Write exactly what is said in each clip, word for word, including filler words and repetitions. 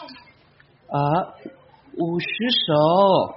啊，五十首。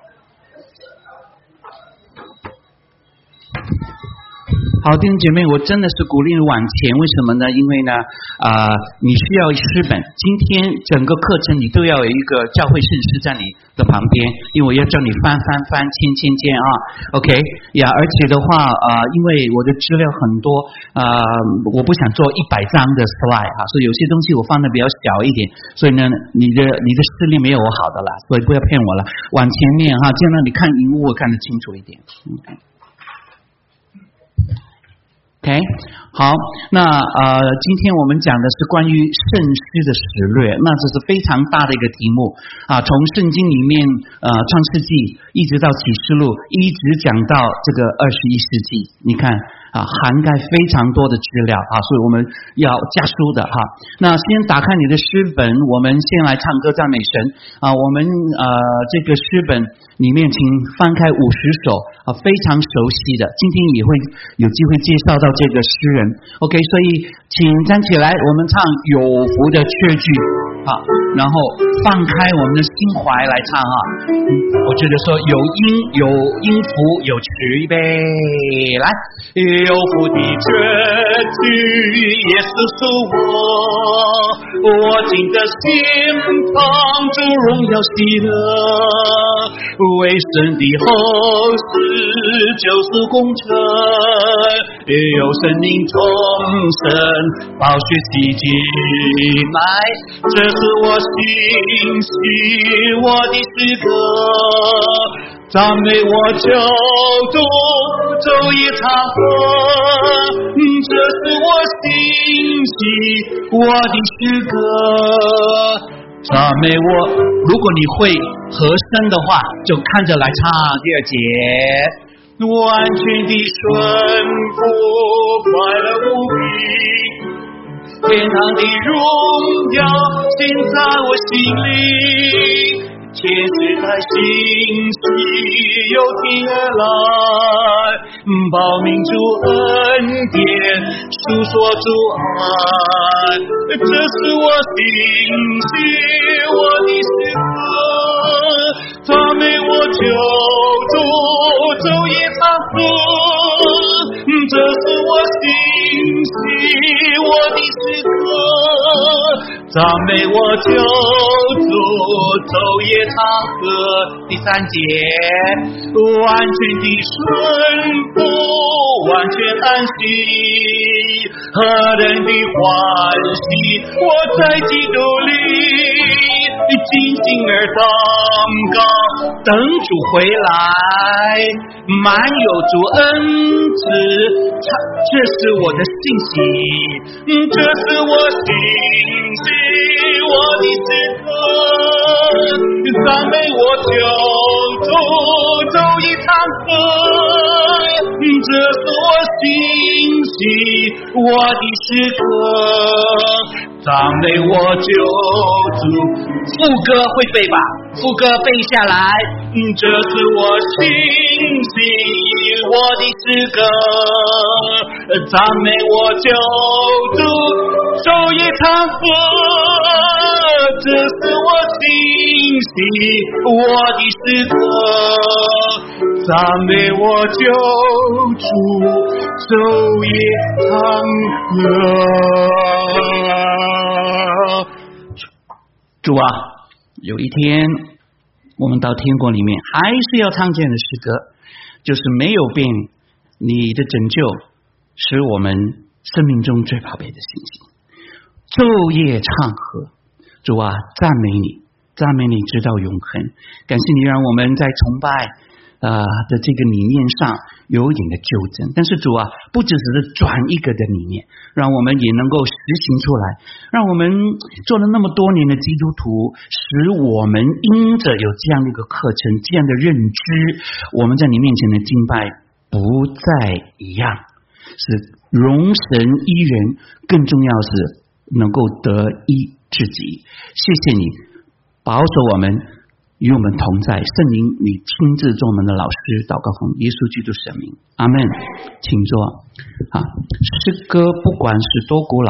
好，弟兄姐妹，我真的是鼓励你往前，为什么呢？因为呢，啊、呃，你需要诗本。今天整个课程你都要有一个教会圣诗在你的旁边，因为我要叫你翻翻翻、签签签啊。OK 呀，而且的话，啊、呃，因为我的资料很多，啊、呃，我不想做一百张的 slide 哈，所以有些东西我放的比较小一点，所以呢，你的你的视力没有我好的啦，所以不要骗我了。往前面哈，这样让你看荧幕我看得清楚一点。OK。OK， 好，那呃，今天我们讲的是关于圣诗的史略，那这是非常大的一个题目啊，从圣经里面呃创世纪一直到启示录，一直讲到这个二十一世纪，你看啊，涵盖非常多的资料啊，所以我们要加书的哈。那先打开你的诗本，我们先来唱歌赞美神啊，我们呃这个诗本里面请翻开五十首啊，非常熟悉的，今天也会有机会介绍到这个诗人。 OK， 所以请站起来，我们唱有福的确据啊，然后放开我们的心怀来唱啊。我觉得说有音有音符有词，预备来，有福的确据耶稣是我，我进的心藏着荣耀喜乐，为神的后世救赎工程，有生命重生，宝血洗净来，这是我心系我的诗歌，赞美我救主昼夜唱和，这是我心系我的诗歌，赞美我。如果你会和声的话，就看着来唱第二节。完全的顺服，快乐无比，天堂的荣耀现在我心里，天使在信息由天而来，报明主恩典，诉说主爱，这是我心系我的诗歌，赞美我救主昼夜唱和，这是我心系我的诗歌，赞美我救主昼夜唱和。第三节，完全的顺服，完全安息，何人的欢喜，我在基督里尽心而祷告，等主回来，满有主恩慈，这是我的信息，这是我心系我的诗歌，赞美我救主昼夜唱和，这是我心系我的诗歌，赞美我救主。副歌会背吧？副歌背下来，这是我心系我的诗歌，赞美我救主昼夜唱和，这是我心系我的诗歌，赞美我救主昼夜唱和。主啊，有一天我们到天国里面还是要唱这样的诗歌，就是没有变，你的拯救使我们生命中最宝贝的信息，昼夜唱和。主啊，赞美你，赞美你直到永恒，感谢你让我们在崇拜呃的这个理念上有一点的纠正，但是主啊，不只是转一个的理念，让我们也能够实行出来，让我们做了那么多年的基督徒，使我们因着有这样的一个课程，这样的认知，我们在你面前的敬拜不再一样，是容神依人，更重要是能够得一至己。谢谢你保守我们，与我们同在，圣灵你亲自做我们的老师，祷告奉耶稣基督圣名，阿们。请坐。啊，诗歌不管是多古老，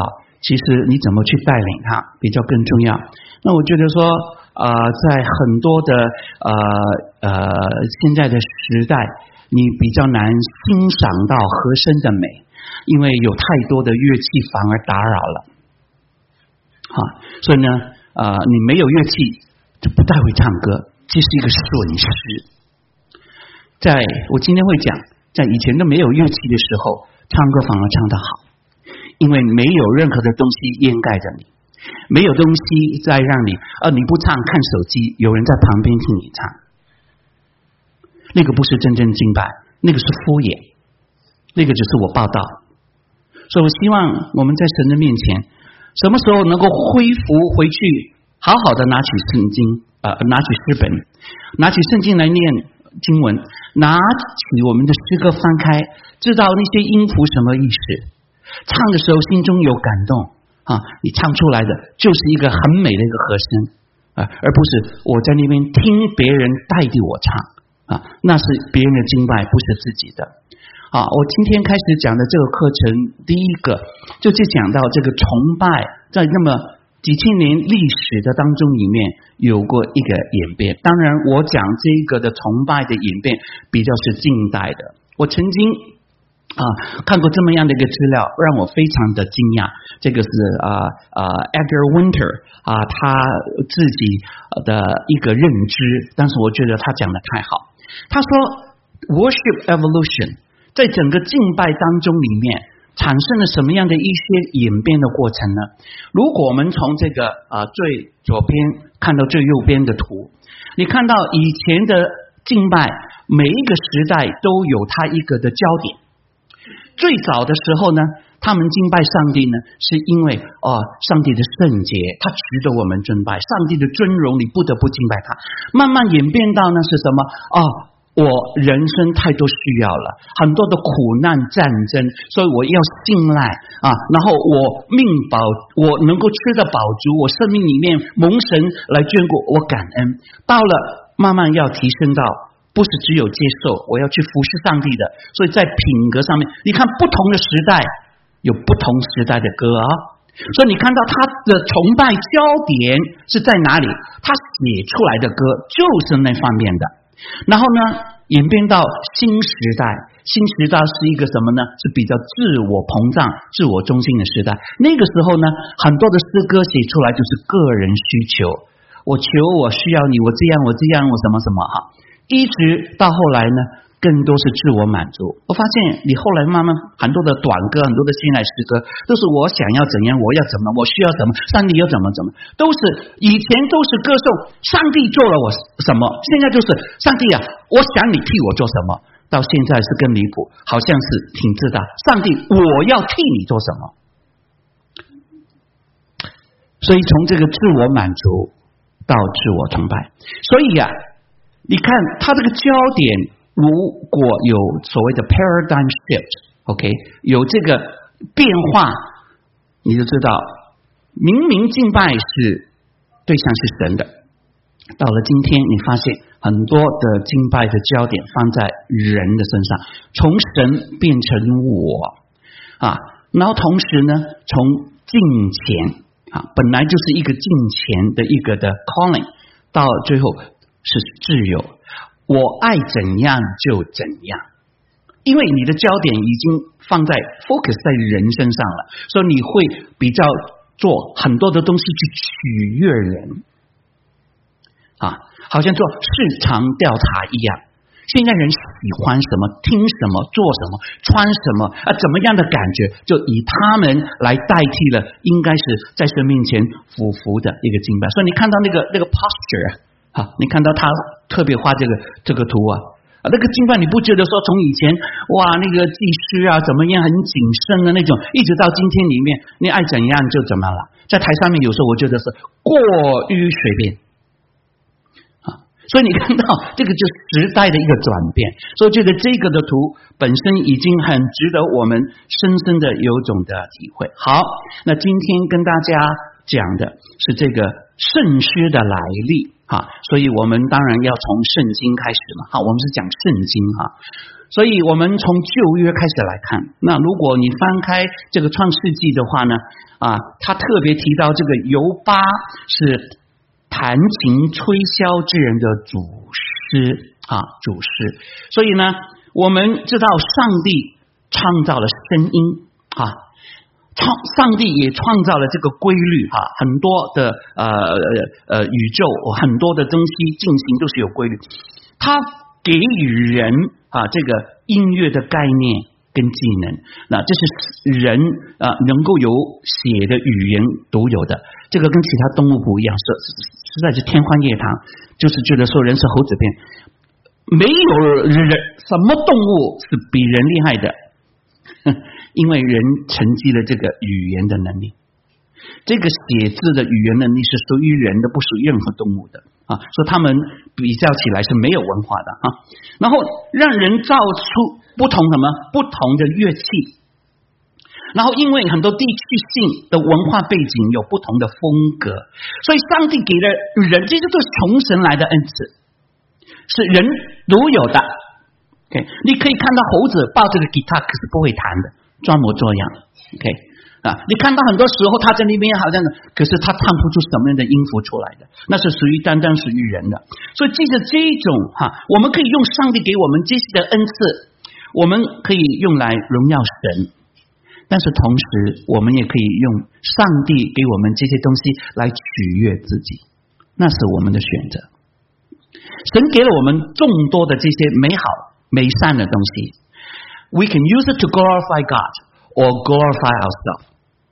其实你怎么去带领他比较更重要。那我觉得说呃，在很多的呃呃现在的时代，你比较难欣赏到和声的美，因为有太多的乐器反而打扰了啊，所以呢呃，你没有乐器就不太会唱歌，这是一个损失。在我今天会讲，在以前都没有乐器的时候，唱歌反而唱得好，因为没有任何的东西掩盖着你，没有东西在让你呃你不唱看手机，有人在旁边听你唱，那个不是真正敬拜，那个是敷衍，那个只是我报道。所以我希望我们在神的面前，什么时候能够恢复回去，好好的拿起圣经，呃，拿起诗本，拿起圣经来念经文，拿起我们的诗歌翻开，知道那些音符什么意思，唱的时候心中有感动啊，你唱出来的就是一个很美的一个和声啊，而不是我在那边听别人代替我唱啊，那是别人的敬拜，不是自己的。啊，我今天开始讲的这个课程，第一个就是讲到这个崇拜，在那么几千年历史的当中里面有过一个演变。当然，我讲这个的崇拜的演变比较是近代的。我曾经啊看过这么样的一个资料，让我非常的惊讶。这个是啊啊 Edgar Winter 啊他自己的一个认知，但是我觉得他讲的太好。他说 Worship Evolution 在整个敬拜当中里面产生了什么样的一些演变的过程呢？如果我们从这个呃最左边看到最右边的图，你看到以前的敬拜每一个时代都有它一个的焦点。最早的时候呢，他们敬拜上帝呢，是因为哦，上帝的圣洁，他值得我们尊拜，上帝的尊荣，你不得不敬拜他。慢慢演变到呢是什么？哦，我人生太多需要了，很多的苦难战争，所以我要信赖啊，然后我命饱，我能够吃得饱足，我生命里面蒙神来眷顾，我感恩。到了慢慢要提升到不是只有接受，我要去服侍上帝的，所以在品格上面，你看不同的时代有不同时代的歌啊，所以你看到他的崇拜焦点是在哪里，他写出来的歌就是那方面的。然后呢演变到新时代，新时代是一个什么呢？是比较自我膨胀自我中心的时代。那个时候呢，很多的诗歌写出来就是个人需求，我求我需要你，我这样我这样我什么什么哈，一直到后来呢更多是自我满足。我发现你后来慢慢很多的短歌，很多的新来诗歌都是我想要怎样，我要怎么，我需要怎么，上帝要怎么怎么，都是以前都是歌颂上帝做了我什么，现在就是上帝啊，我想你替我做什么，到现在是更离谱，好像是挺自大，上帝我要替你做什么。所以从这个自我满足到自我崇拜，所以啊你看他这个焦点如果有所谓的 paradigm shift，OK， 有这个变化，你就知道，明明敬拜是对象是神的，到了今天，你发现很多的敬拜的焦点放在人的身上，从神变成我啊，然后同时呢，从敬虔啊，本来就是一个敬虔的一个的 calling， 到最后是自由。我爱怎样就怎样，因为你的焦点已经放在 focus 在人身上了，所以你会比较做很多的东西去取悦人啊，好像做市场调查一样。现在人喜欢什么，听什么，做什么，穿什么啊，怎么样的感觉，就以他们来代替了应该是在神面前俯伏的一个敬拜。所以你看到那个那个 posture 啊，你看到他特别画这个这个图啊，啊，那个敬拜你不觉得说从以前哇那个祭司啊怎么样很谨慎的那种，一直到今天里面你爱怎样就怎么了，在台上面有时候我觉得是过于随便啊，所以你看到这个就是时代的一个转变，所以我觉得这个的图本身已经很值得我们深深的有种的体会。好，那今天跟大家讲的是这个圣诗的来历哈，所以我们当然要从圣经开始嘛。好，我们是讲圣经哈，所以我们从旧约开始来看。那如果你翻开这个创世纪的话呢，啊，他特别提到这个犹巴是弹琴吹箫之人的主师啊，主师。所以呢，我们知道上帝创造了声音啊。创上帝也创造了这个规律哈，很多的呃呃宇宙很多的东西进行都是有规律。他给予人啊这个音乐的概念跟技能，那这是人啊、呃、能够有写的语言独有的，这个跟其他动物不一样，是实在是天方夜谭。就是觉得说人是猴子片，没有人什么动物是比人厉害的。因为人承继了这个语言的能力，这个写字的语言能力是属于人的，不属于任何动物的啊，所以他们比较起来是没有文化的啊。然后让人造出不同什么不同的乐器，然后因为很多地区性的文化背景有不同的风格，所以上帝给了人，这些都是从神来的恩赐，是人独有的。Okay, 你可以看到猴子抱这个吉他，可是不会弹的，装模作样。OK 啊，你看到很多时候他在那边好像，可是他唱不出什么样的音符出来的，那是属于单单属于人的。所以借着这种哈、啊，我们可以用上帝给我们这些的恩赐，我们可以用来荣耀神，但是同时我们也可以用上帝给我们这些东西来取悦自己，那是我们的选择。神给了我们众多的这些美好美善的东西 ，we can use it to glorify God or glorify ourselves.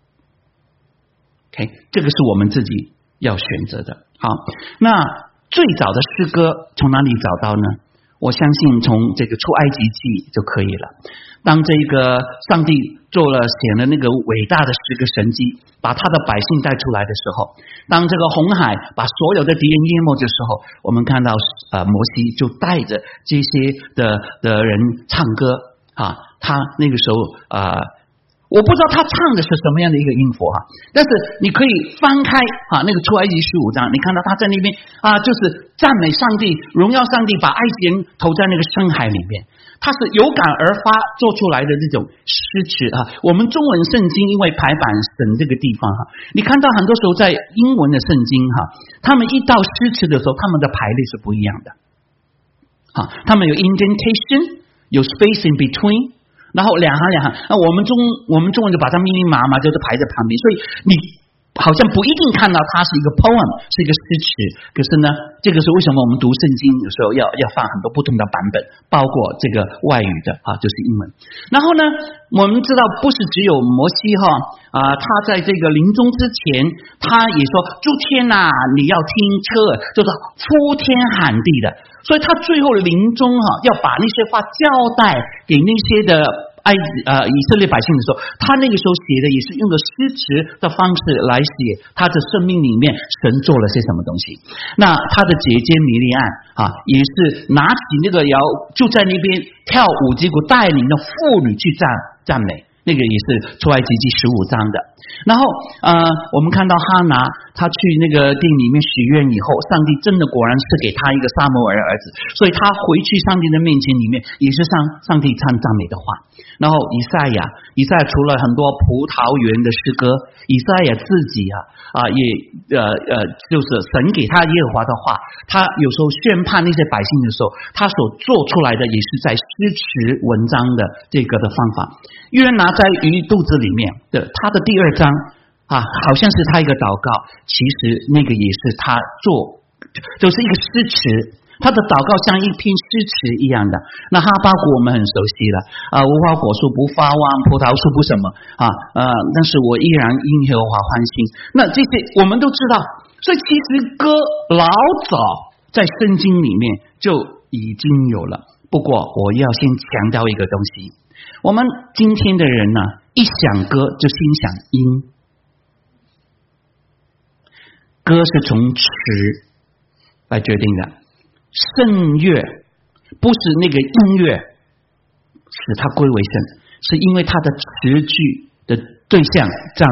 OK， 这个是我们自己要选择的。好，那最早的诗歌从哪里找到呢？我相信从这个出埃及记就可以了。当这个上帝做了显了那个伟大的十个神迹，把他的百姓带出来的时候，当这个红海把所有的敌人淹没的时候，我们看到呃摩西就带着这些的的人唱歌啊，他那个时候啊、呃，我不知道他唱的是什么样的一个音符哈、啊，但是你可以翻开啊那个出埃及十五章，你看到他在那边啊，就是赞美上帝、荣耀上帝，把埃及人投在那个深海里面。它是有感而发做出来的这种诗词啊，我们中文圣经因为排版省这个地方哈，你看到很多时候在英文的圣经哈，他们一到诗词的时候，他们的排列是不一样的，啊，他们有 indentation， 有 space in between， 然后两行两行，那我们中我们中文就把它密密麻麻就是排在旁边，所以你好像不一定看到它是一个 poem， 是一个诗词，可是呢，这个是为什么我们读圣经有时候要要放很多不同的版本，包括这个外语的啊，就是英文。然后呢，我们知道不是只有摩西哈啊，他在这个临终之前，他也说诸天呐、啊，你要听车，就是呼天喊地的，所以他最后临终哈、啊，要把那些话交代给那些的埃及呃以色列百姓的时候，他那个时候写的也是用的诗词的方式来写他的生命里面神做了些什么东西。那他的姐姐米利暗啊，也是拿起那个摇就在那边跳舞，结果带领的妇女去赞赞美，那个也是出埃及记十五章的。然后呃，我们看到哈拿他去那个地里面许愿以后，上帝真的果然是给他一个撒母耳的儿子，所以他回去上帝的面前里面也是上上帝唱赞美的话。然后以赛亚，以赛亚除了很多葡萄园的诗歌，以赛亚自己啊啊也呃呃就是神给他耶和华的话，他有时候宣判那些百姓的时候，他所做出来的也是在诗词文章的这个的方法。约拿在鱼肚子里面的他的第二章啊，好像是他一个祷告，其实那个也是他做，就是一个诗词，他的祷告像一篇诗词一样的。那哈巴谷我们很熟悉了啊，无花果树不发旺，葡萄树不什么啊呃，但是我依然因耶和华欢心。那这些我们都知道，所以其实歌老早在圣经里面就已经有了。不过我要先强调一个东西，我们今天的人呢、啊，一想歌就心想音，歌是从词来决定的，圣乐不是那个音乐使它归为圣，是因为它的词句的对象赞美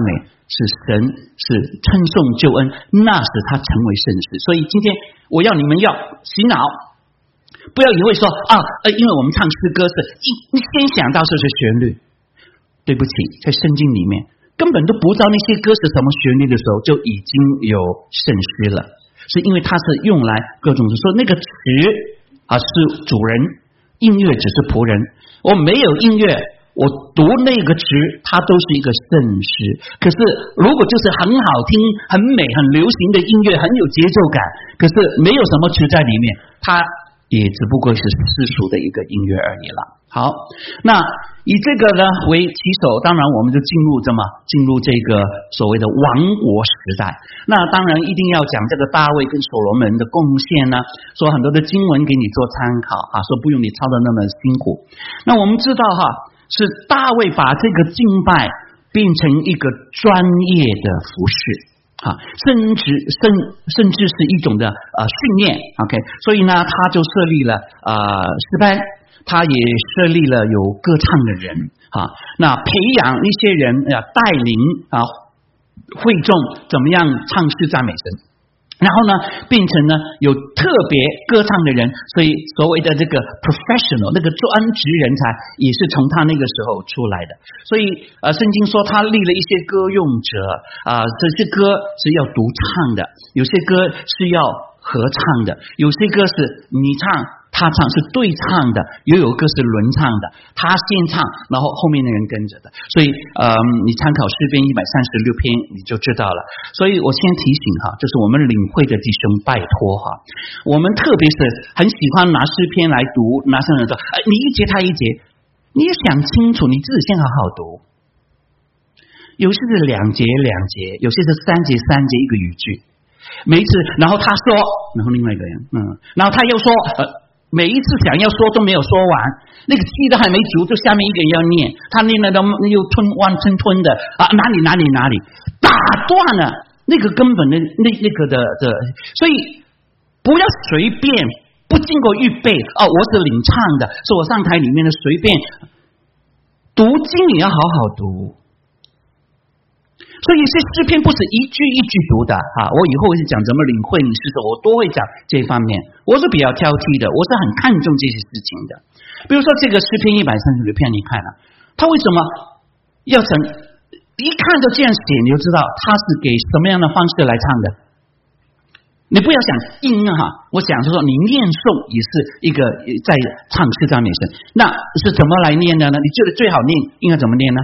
是神是称颂救恩，那使他成为圣诗。所以今天我要你们要洗脑，不要以为说啊，呃，因为我们唱诗歌是一先想到就是旋律，对不起，在圣经里面根本都不知道那些歌是什么旋律的时候，就已经有圣诗了，是因为它是用来各种说那个词啊是主人，音乐只是仆人，我没有音乐，我读那个词它都是一个圣诗。可是如果就是很好听很美很流行的音乐，很有节奏感，可是没有什么词在里面，它也只不过是世俗的一个音乐而已了。好，那以这个呢为起手，当然我们就进入这么进入这个所谓的王国时代。那当然一定要讲这个大卫跟所罗门的贡献呢，说很多的经文给你做参考啊，说不用你抄的那么辛苦。那我们知道哈，是大卫把这个敬拜变成一个专业的服饰啊，甚至甚甚至是一种的呃训练 ，OK， 所以呢，他就设立了呃诗班，他也设立了有歌唱的人啊，那培养一些人啊，带领啊会众怎么样唱诗赞美神。然后呢，变成呢有特别歌唱的人，所以所谓的这个 professional 那个专职人才，也是从他那个时候出来的。所以呃，圣经说他立了一些歌用者啊、呃，这些歌是要独唱的，有些歌是要合唱的，有些歌是你唱他唱，是对唱的，也有歌是轮唱的，他先唱，然后后面的人跟着的。所以呃，你参考诗篇一百三十六篇你就知道了。所以我先提醒哈，就是我们领会的弟兄，拜托哈，我们特别是很喜欢拿诗篇来读，拿圣人说，哎，你一节他一节，你也想清楚，你自己先好好读。有些是两节两节，有些是三节三节一个语句，每一次，然后他说，然后另外一个人，嗯，然后他又说，呃。每一次想要说都没有说完，那个气都还没足，就下面一个人要念，他念了都又吞弯吞吞的啊，哪里哪里哪里，打断了那个根本的那那个的的，所以不要随便，不经过预备哦，我是领唱的，是我上台里面的随便读经也要好好读。所以这诗篇不是一句一句读的啊！我以后会讲怎么领会你诗的，我都会讲这方面。我是比较挑剔的，我是很看重这些事情的。比如说这个诗篇一百三十六篇，你看了、啊，他为什么要整？一看就这样写，你就知道他是给什么样的方式来唱的。你不要想音啊，我想说你念诵也是一个在唱诗赞美神，那是怎么来念的呢？你觉得最好念应该怎么念呢？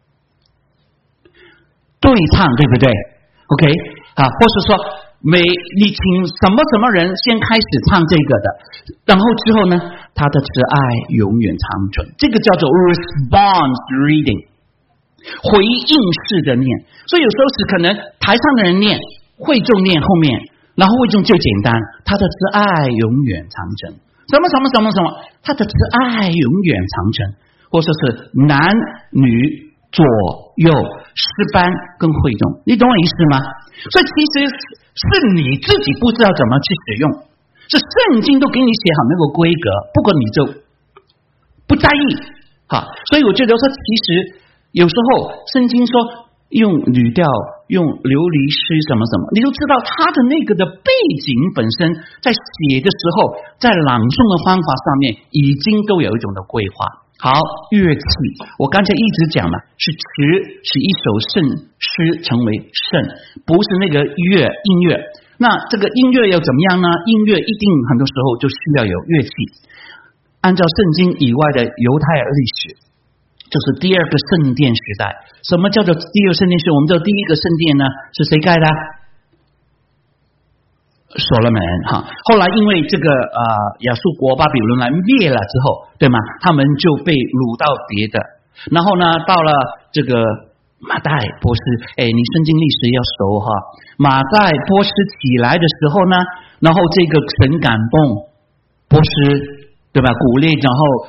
对唱，对不对 ？OK 啊，或是说每你请什么什么人先开始唱这个的，然后之后呢，他的慈爱永远长存，这个叫做 response reading， 回应式的念。所以有时候是可能台上的人念，会众念后面，然后会众最简单，他的慈爱永远长存，什么什么什么什么，他的慈爱永远长存，或者是男女左右诗班跟会众，你懂我意思吗？所以其实是你自己不知道怎么去使用，是圣经都给你写好那个规格，不过你就不在意哈。所以我觉得说，其实有时候圣经说用语调、用流离诗什么什么，你就知道他的那个的背景本身，在写的时候，在朗诵的方法上面，已经都有一种的规划。好，乐器，我刚才一直讲了，是词，使一首圣诗成为圣，不是那个乐音乐。那这个音乐要怎么样呢？音乐一定很多时候就需要有乐器。按照圣经以外的犹太历史，就是第二个圣殿时代。什么叫做第二个圣殿时代？我们知道第一个圣殿呢是谁盖的？所罗门哈，后来因为这个呃亚述国巴比伦来灭了之后，对吗？他们就被掳到别的，然后呢，到了这个马代波斯，哎，你圣经历史要熟哈。马代波斯起来的时候呢，然后这个神感动波斯，对吧？鼓励，然后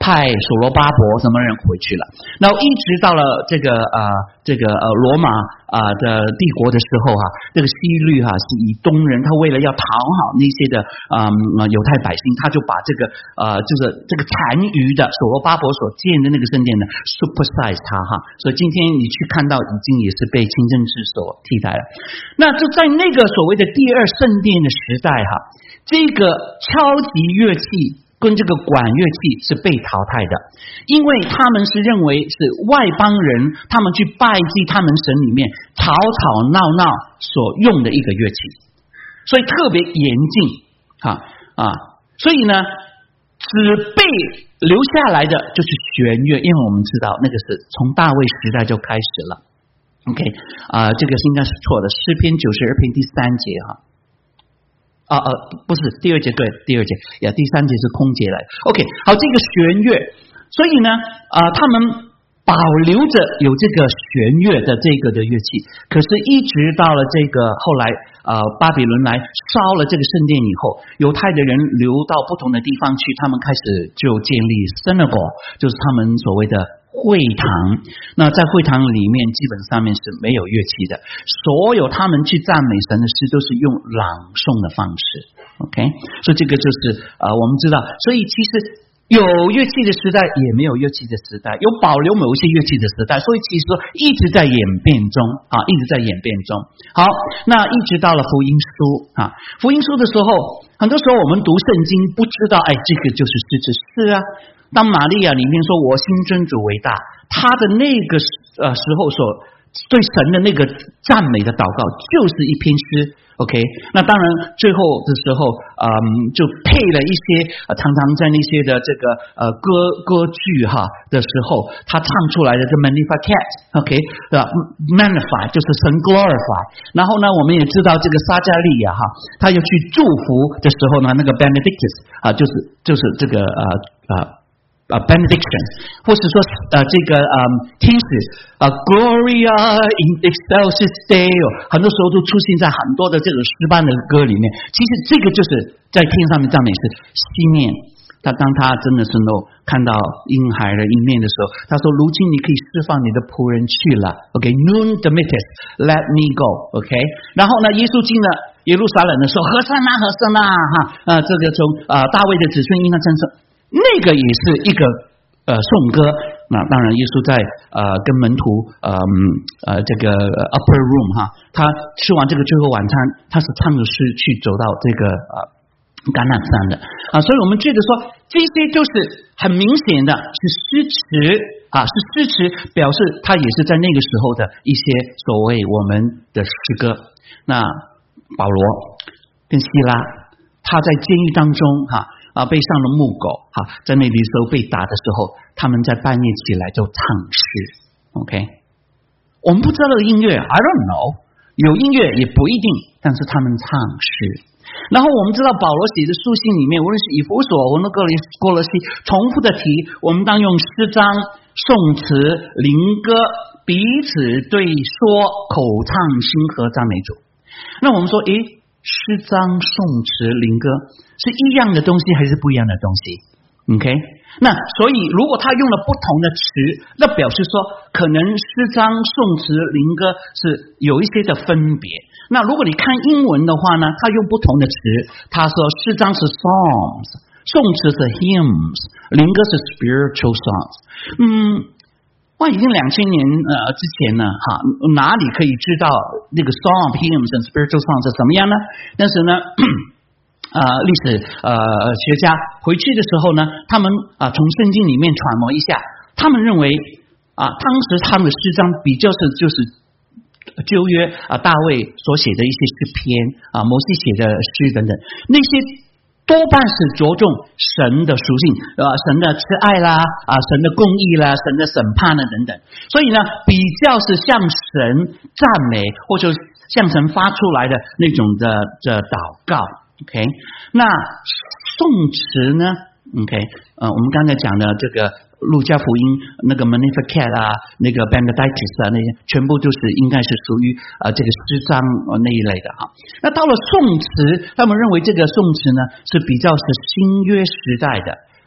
派所罗巴伯什么人回去了。然后一直到了这个呃这个呃罗马啊、呃、的帝国的时候哈、啊，这个希律哈、啊、是以东人，他为了要讨好那些的嗯犹太百姓，他就把这个呃就是这个残余的所罗巴伯所建的那个圣殿呢 supersize 它哈，所以今天你去看到已经也是被清真寺所替代了。那就在那个所谓的第二圣殿的时代哈，这个敲击乐器跟这个管乐器是被淘汰的，因为他们是认为是外邦人他们去拜祭他们神里面吵吵闹闹所用的一个乐器，所以特别严禁啊啊，所以呢，只被留下来的就是弦乐，因为我们知道那个是从大卫时代就开始了。OK 啊、呃，这个应该是错的，诗篇九十二篇第三节哈。啊呃，不是第二节，对，第二节呀，第三节是空节来。OK， 好，这个弦乐，所以呢，啊、呃，他们保留着有这个弦乐的这个的乐器，可是，一直到了这个后来，呃，巴比伦来烧了这个圣殿以后，犹太的人流到不同的地方去，他们开始就建立 synagogue， 就是他们所谓的会堂。那在会堂里面基本上面是没有乐器的，所有他们去赞美神的诗都是用朗诵的方式。 OK， 所以这个就是呃我们知道，所以其实有乐器的时代也没有乐器的时代，有保留某一些乐器的时代，所以其实一直在演变中啊，一直在演变中。好，那一直到了福音书啊，福音书的时候，很多时候我们读圣经不知道，哎，这个就是是是是啊。当玛利亚里面说我心尊主为大，他的那个呃时候所对神的那个赞美的祷告就是一篇诗。 OK， 那当然最后的时候嗯，就配了一些、呃、常常在那些的这个呃歌歌剧哈的时候，他唱出来的这 Magnificat OK 对吧 Magnify 就是神 glorify， 然后呢我们也知道这个撒加利亚哈，他要去祝福的时候呢，那个 Benedictus 啊、呃、就是就是这个呃呃啊 benediction， 或是说呃这个嗯天使啊 Gloria in excelsis Deo， 很多时候都出现在很多的这个诗班的歌里面。其实这个就是在天上面赞美是西面，他当他真的是能够看到婴孩的一面的时候，他说如今你可以释放你的仆人去了。 OK Nun dimittis let me go。 OK 然后呢耶稣进了耶路撒冷的时候，和散那和散那哈啊这个从啊、呃、大卫的子孙应当称颂，那个也是一个呃颂歌。那当然耶稣在呃跟门徒呃呃这个 upper room 哈，他吃完这个最后晚餐，他是唱着诗去走到这个呃橄榄山的啊，所以我们觉得说这些就是很明显的是诗词啊，是诗词表示他也是在那个时候的一些所谓我们的诗歌。那保罗跟希拉他在监狱当中哈啊，被上了木狗哈，在那里时候被打的时候，他们在半夜起来就唱诗。OK， 我们不知道这个音乐 ，I don't know， 有音乐也不一定，但是他们唱诗。然后我们知道保罗写的书信里面，无论是以弗所、我们哥罗西，重复的提，我们当用诗章、颂词、灵歌彼此对说，口唱心和赞美主。那我们说，诶。诗章、颂词、灵歌是一样的东西还是不一样的东西 ？OK， 那所以如果他用了不同的词，那表示说可能诗章、颂词、灵歌是有一些的分别。那如果你看英文的话呢，他用不同的词，他说诗章是 songs， 颂词是 hymns， 灵歌是 spiritual songs。嗯。哇，已经两千年呃之前呢，哈，哪里可以知道那个 song hymns and spiritual songs 是怎么样呢？但是呢，呃，历史呃学家回去的时候呢，他们啊、呃、从圣经里面揣摩一下，他们认为啊、呃，当时他们的诗章比较是就是旧约啊、呃、大卫所写的一些诗篇啊、呃，摩西写的诗等等，那些。多半是着重神的属性，呃，神的慈爱啦，啊，神的公义啦，神的审判啦等等。所以呢，比较是向神赞美，或者向神发出来的那种的的祷告。OK， 那颂词呢 ？OK， 呃，我们刚才讲的这个路加福音那个 Magnificat 啊，那个 Benedictus 啊，那些全部都是应该是属于呃这个诗章那一类的哈。那到了颂词，他们认为这个颂词呢是比较是新约时代的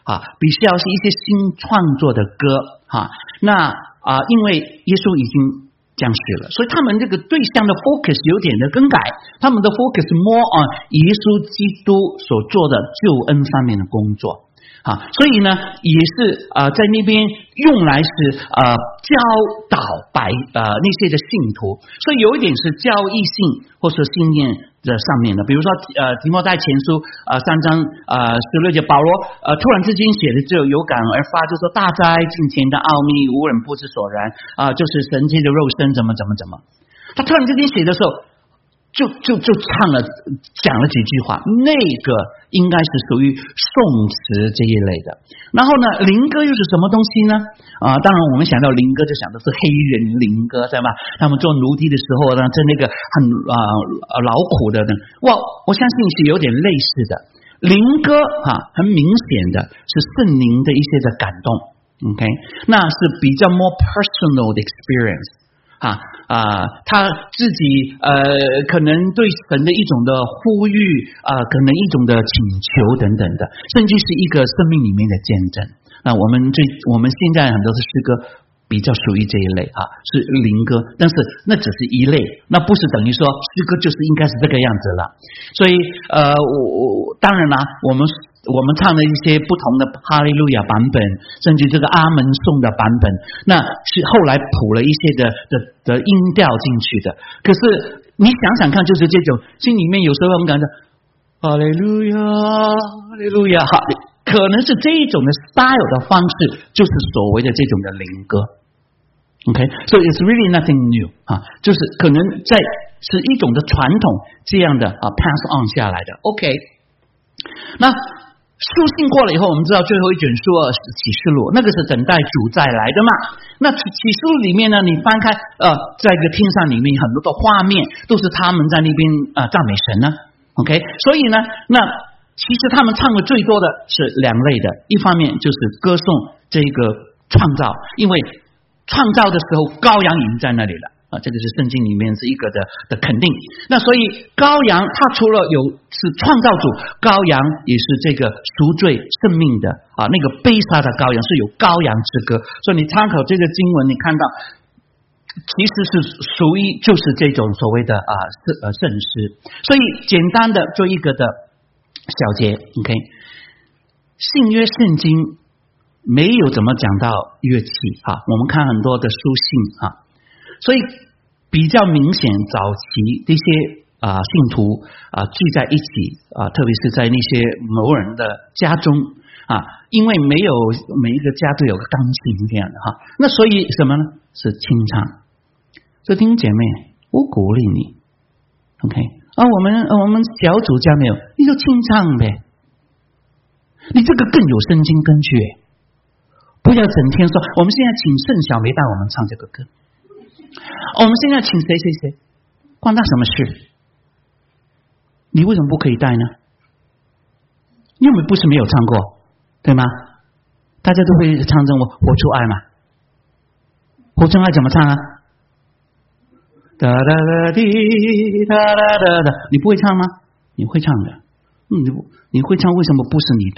啊，必须要是一些新创作的歌哈。那啊，因为耶稣已经降世了，所以他们这个对象的 focus 有点的更改，他们的 focus more on 耶稣基督所做的救恩方面的工作。啊，所以呢，也是啊、呃，在那边用来是呃教导百呃那些的信徒，所以有一点是教义性或是信念的上面的，比如说呃提摩太前书呃三章呃十六节，保罗呃突然之间写的就有感而发，就说大哉近前的奥秘，无人不知所然啊、呃，就是神界的肉身怎么怎么怎么，他突然之间写的时候。就就就唱了讲了几句话，那个应该是属于颂词这一类的。然后呢，灵歌又是什么东西呢？啊，当然我们想到灵歌就想的是黑人灵歌，对吧？他们做奴隶的时候呢，在那个很啊、呃、劳苦的呢，哇，我相信是有点类似的。灵歌哈、啊，很明显的是圣灵的一些的感动 ，OK， 那是比较 more personal 的 experience。啊啊，他自己呃，可能对神的一种的呼吁啊、呃，可能一种的请求等等的，甚至是一个生命里面的见证。那我们最我们现在很多的诗歌比较属于这一类啊，是灵歌，但是那只是一类，那不是等于说诗歌就是应该是这个样子了。所以呃，我当然啦，我们。我们唱的一些不同的哈利路亚版本，甚至这个阿门颂的版本，那是后来谱了一些的的的音调进去的。可是你想想看，就是这种心里面有时候很感觉哈利路亚，哈利路亚，哈，可能是这一种的 style 的方式，就是所谓的这种的灵歌。OK，so it's really nothing new 啊，就是可能在是一种的传统这样的啊 pass on 下来的。OK， 那。书信过了以后，我们知道最后一卷书是启示录，那个是等待主再来的嘛。那启示录里面呢，你翻开呃，在一个天上里面很多的画面，都是他们在那边呃赞美神呢。OK， 所以呢，那其实他们唱的最多的是两类的，一方面就是歌颂这个创造，因为创造的时候羔羊已经在那里了。啊，这个是圣经里面是一个的的肯定。那所以羔羊它除了有是创造主，羔羊也是这个赎罪生命的啊，那个被杀的羔羊是有羔羊之歌。所以你参考这个经文，你看到其实是属于就是这种所谓的啊圣呃圣诗。所以简单的做一个的小节 ，OK， 新约圣经没有怎么讲到乐器啊，我们看很多的书信啊。所以比较明显，早期这些啊、呃、信徒啊、呃、聚在一起啊、呃，特别是在那些某人的家中啊，因为没有每一个家都有个钢琴这样的哈，那所以什么呢？是清唱。所以弟兄姐妹，我鼓励你 ，OK 啊，我们我们小组家没有，你就清唱呗，你这个更有圣经根据，不要整天说我们现在请盛小梅带我们唱这个歌。我们现在请谁谁谁，关他什么事？你为什么不可以带呢？因为不是没有唱过，对吗？大家都会唱这我活出爱嘛。活出爱怎么唱啊？哒哒哒滴哒哒哒哒，你不会唱吗？你会唱的。嗯，你你会唱，为什么不是你带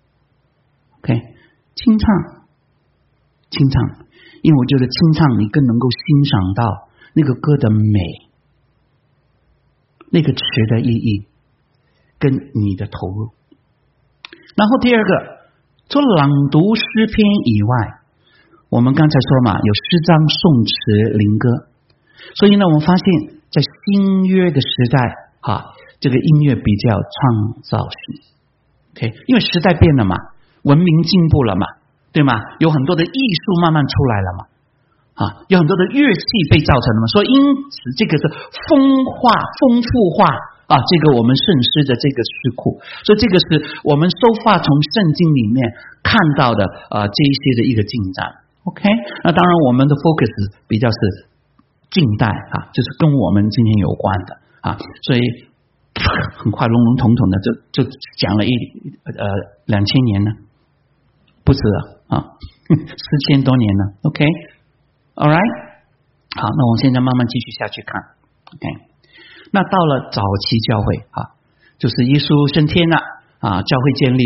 ？OK， 清唱，清唱。因为我觉得清唱你更能够欣赏到那个歌的美，那个词的意义跟你的投入。然后第二个，除了朗读诗篇以外，我们刚才说嘛，有诗章、颂词、灵歌，所以呢，我们发现在新约的时代啊，这个音乐比较创造性 ，OK， 因为时代变了嘛，文明进步了嘛。对吗？有很多的艺术慢慢出来了嘛，啊，有很多的乐器被造成了嘛，所以因此这个是丰化、丰富化啊，这个我们圣诗的这个诗库，所以这个是我们收发从圣经里面看到的啊这一些的一个进展。OK， 那当然我们的 focus 比较是近代啊，就是跟我们今天有关的啊，所以很快笼笼统统的就就讲了一呃两千年呢。不止了啊，四千多年了 ，OK，all right， 好，那我们现在慢慢继续下去看 ，OK， 那到了早期教会啊，就是耶稣升天了啊，教会建立了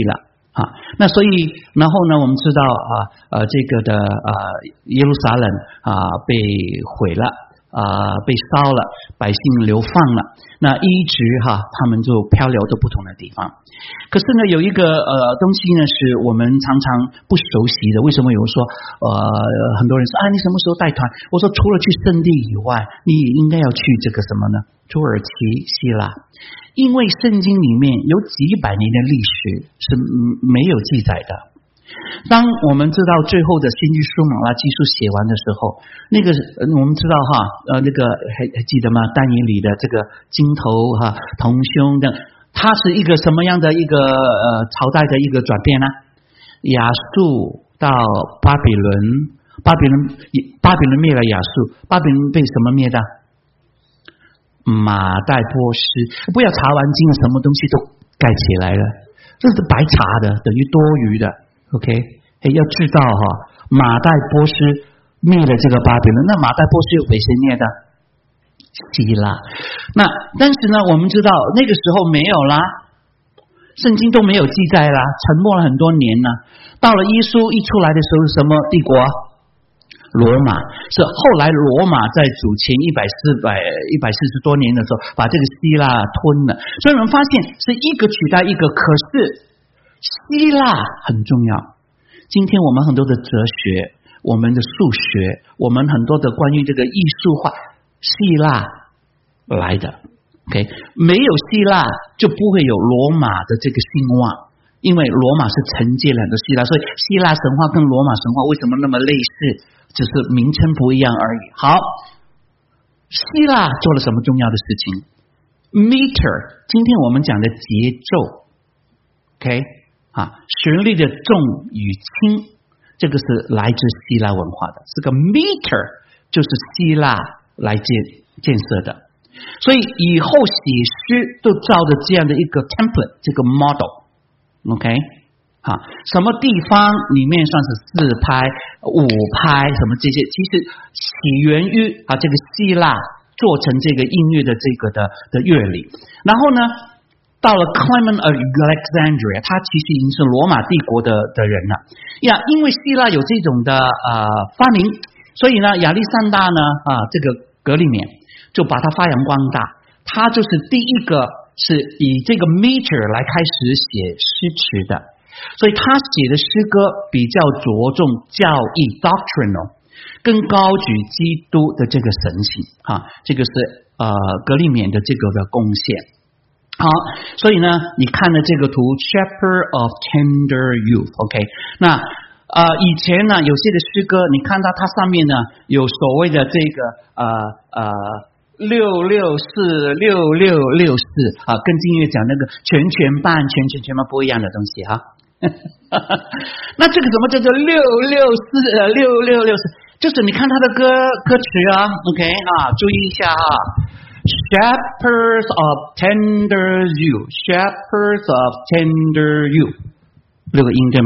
啊，那所以，然后呢，我们知道啊，呃，这个的啊，耶路撒冷啊被毁了啊，被烧了，百姓流放了，那一直哈、啊，他们就漂流到不同的地方。可是呢，有一个呃东西呢，是我们常常不熟悉的。为什么有人说呃很多人说啊，你什么时候带团？我说除了去圣地以外，你也应该要去这个什么呢？土耳其、希腊。因为圣经里面有几百年的历史是没有记载的。当我们知道最后的先知书马拉基书写完的时候，那个我们知道哈，呃，那个还还记得吗？但以理的这个金头哈、铜胸的，它是一个什么样的一个呃朝代的一个转变呢？亚述到巴比伦，巴比伦巴比伦灭了亚述，巴比伦被什么灭的？马代波斯。不要查完经什么东西都盖起来了，这是白查的，等于多余的。OK， 要知道哈，马代波斯灭了这个巴比伦，那马代波斯又被谁灭的？希腊。那但是呢，我们知道那个时候没有啦，圣经都没有记载啦，沉默了很多年了。到了耶稣一出来的时候，是什么帝国？罗马。是后来罗马在主前一百四百一百四十多年的时候，把这个希腊吞了。所以我们发现是一个取代一个，可是希腊很重要。今天我们很多的哲学，我们的数学，我们很多的关于这个艺术化，希腊来的。OK， 没有希腊就不会有罗马的这个兴旺，因为罗马是承接了很多希腊，所以希腊神话跟罗马神话为什么那么类似？只是名称不一样而已。好，希腊做了什么重要的事情 ？meter， 今天我们讲的节奏 ，OK， 啊，旋律的重与轻，这个是来自希腊文化的。这个 meter 就是希腊来建建设的，所以以后写诗都照着这样的一个 template， 这个 model，OK。啊，什么地方里面算是四拍、五拍，什么这些，其实起源于啊这个希腊做成这个音乐的这个的的乐理。然后呢，到了 Clement of Alexandria， 他其实已经是罗马帝国的的人了呀。因为希腊有这种的呃发明，所以呢，亚历山大呢啊这个格里勉就把它发扬光大，他就是第一个是以这个 meter 来开始写诗词的。所以他写的诗歌比较着重教义 doctrinal， 更高举基督的这个神性啊，这个是呃格里勉的这个的贡献。好，所以呢，你看了这个图 ，Shepherd of Tender Youth，OK， 那呃以前呢有些的诗歌，你看到它上面呢有所谓的这个呃呃六六四六六六四啊，跟金乐讲那个全全半全全全半不一样的东西哈。那这个怎么叫做六六四六六六四？就是你看他的歌歌词啊 ，OK 啊，注意一下啊 ，Shepherds of tender you, shepherds of tender you， 六个音对吗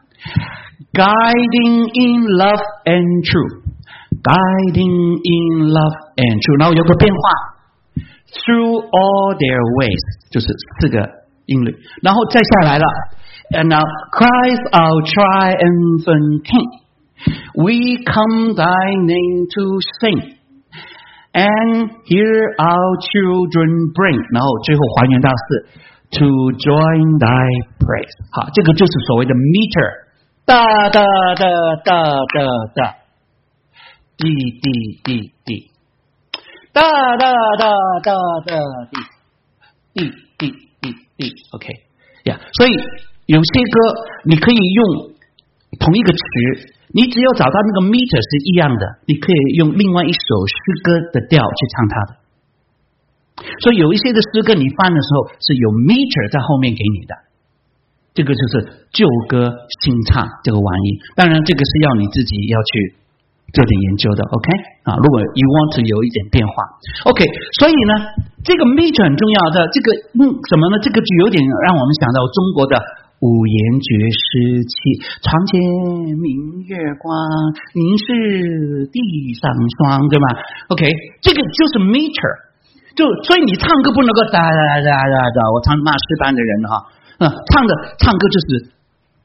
？Guiding in love and truth, guiding in love and truth， 然后有个变化 ，through all their ways， 就是四个音律，然后再下来了。And now Christ our triumphant King, we come thy name to sing, and here our children bring. 然后最后还原到是 to join thy praise. 好，这个就是所谓的 meter， 哒哒哒哒哒哒，滴滴滴滴，哒哒哒哒哒滴，滴滴滴滴 ，OK， 呀、yeah ，所以。有些歌你可以用同一个词，你只有找到那个 meter 是一样的，你可以用另外一首诗歌的调去唱它的。所以有一些的诗歌你翻的时候是有 meter 在后面给你的，这个就是旧歌新唱这个玩意。当然这个是要你自己要去做点研究的 ，OK 啊？如果 you want to 有一点变化 ，OK。所以呢，这个 meter 很重要的，这个嗯什么呢？这个就有点让我们想到中国的。五言绝诗气，床前明月光，疑是地上霜，对吗 ？OK， 这个就是 meter， 就所以你唱歌不能够哒哒哒哒哒，我唱骂诗班的人哈，嗯，唱的唱歌就是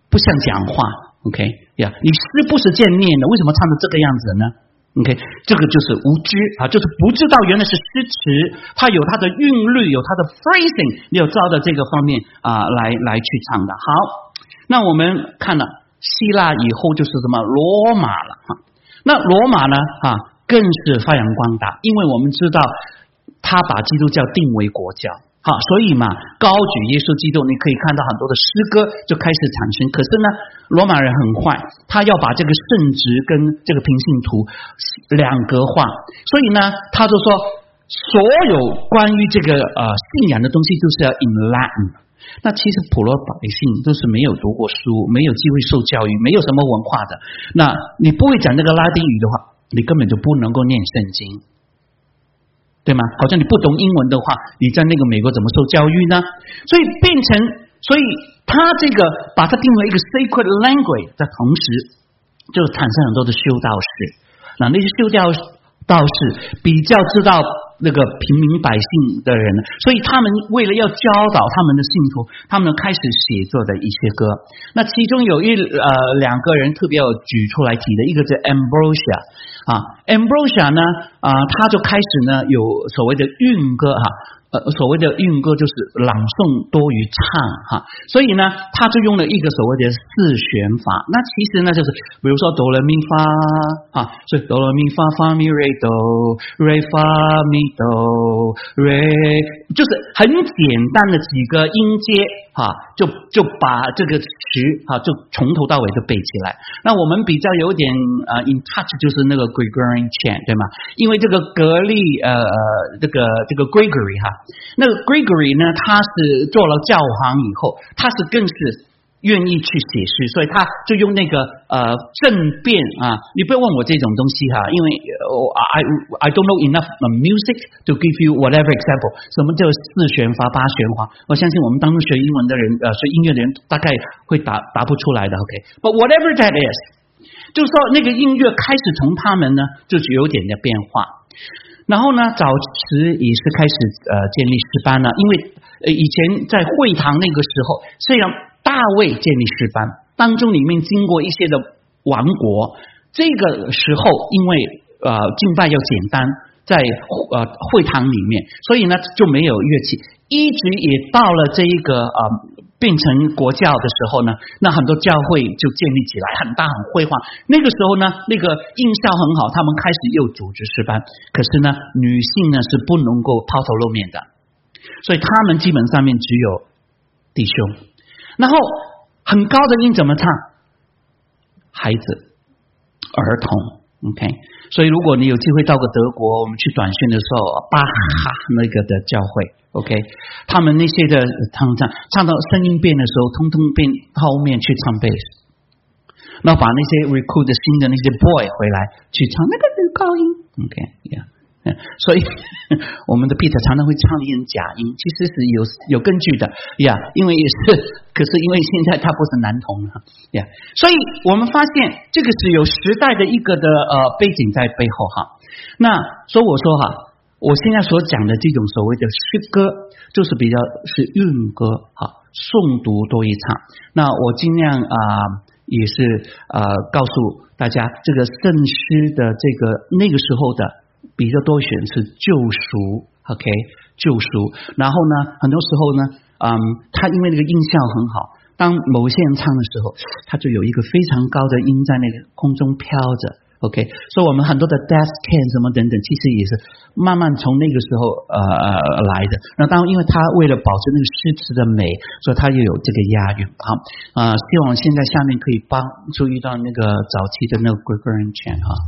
不像讲话 ，OK 呀、yeah, ？你诗不是这样念的，为什么唱成这个样子呢 ？OK， 这个就是无知啊，就是不知道原来是诗词，它有它的韵律，有它的 phrasing， 你有照着这个方面啊来来去唱的。好，那我们看了希腊以后就是什么罗马了哈，那罗马呢啊更是发扬光大，因为我们知道他把基督教定为国教。好，所以嘛，高举耶稣基督，你可以看到很多的诗歌就开始产生。可是呢，罗马人很坏，他要把这个圣职跟这个平信徒两格化，所以呢，他就说，所有关于这个呃信仰的东西都是要 in Latin。那其实普罗百姓都是没有读过书，没有机会受教育，没有什么文化的。那你不会讲这个拉丁语的话，你根本就不能够念圣经。对吗？好像你不懂英文的话，你在那个美国怎么受教育呢？所以变成，所以他这个把它定为一个 sacred language 的同时，就产生很多的修道士。那那些修道道士比较知道那个平民百姓的人，所以他们为了要教导他们的信徒，他们开始写作的一些歌。那其中有一呃两个人特别有举出来提的，一个是 Ambrosia 啊 ，Ambrosia 呢啊、呃，他就开始呢有所谓的韵歌哈。呃，所谓的韵歌就是朗诵多于唱哈，所以呢，他就用了一个所谓的四弦法。那其实呢，就是比如说哆来咪发啊，所以哆来咪发发咪瑞哆，瑞发咪哆瑞，就是很简单的几个音阶哈，就就把这个词哈就从头到尾都背起来。那我们比较有点呃 in touch 就是那个 Gregorian chant 对吗？因为这个格力呃呃这个这个 Gregory 哈。那个 Gregory 呢，他是做了教皇以后，他是更是愿意去写诗，所以他就用那个呃政变啊，你不要问我这种东西哈，因为、uh, I I don't know enough music to give you whatever example。什么叫四弦法、八弦法？我相信我们当中学英文的人，呃，学音乐的人大概会答答不出来的。OK，but、okay? whatever that is， 就是说那个音乐开始从他们呢，就是有点的变化。然后呢，早时也是开始呃建立诗班了，因为呃以前在会堂那个时候，虽然大卫建立诗班，当中里面经过一些的王国，这个时候因为呃敬拜要简单，在呃会堂里面，所以呢就没有乐器，一直也到了这一个呃变成国教的时候呢，那很多教会就建立起来，很大很辉煌。那个时候呢，那个印象很好，他们开始又组织诗班。可是呢，女性呢是不能够抛头露面的，所以他们基本上面只有弟兄。然后很高的音怎么唱？孩子、儿童 ，OK。所以如果你有机会到个德国，我们去短宣的时候，巴哈那个的教会。OK， 他们那些的唱唱唱到声音变的时候，通通变后面去唱贝斯，然后把那些 recruit 的新的那些 boy 回来去唱那个女高音。OK，yeah， 所以我们的 Peter 常常会唱一点假音，其实是有有根据的呀， yeah, 因为也是，可是因为现在他不是男童了呀， yeah, 所以我们发现这个是有时代的一个的呃背景在背后哈。那所以我说哈。我现在所讲的这种所谓的诗歌，就是比较是韵歌哈，诵读多于唱。那我尽量啊、呃，也是呃告诉大家，这个圣诗的这个那个时候的比较多选是救赎 ，OK， 救赎。然后呢，很多时候呢，嗯，他因为那个音效很好，当某些人唱的时候，他就有一个非常高的音在那个空中飘着。OK， 所以我们很多的 death can 什么等等，其实也是慢慢从那个时候呃来的。那当然，因为他为了保持那个诗词的美，所以他又有这个押韵。好啊、呃，希望现在下面可以帮注意到那个早期的那个 Gregorian chant 哈。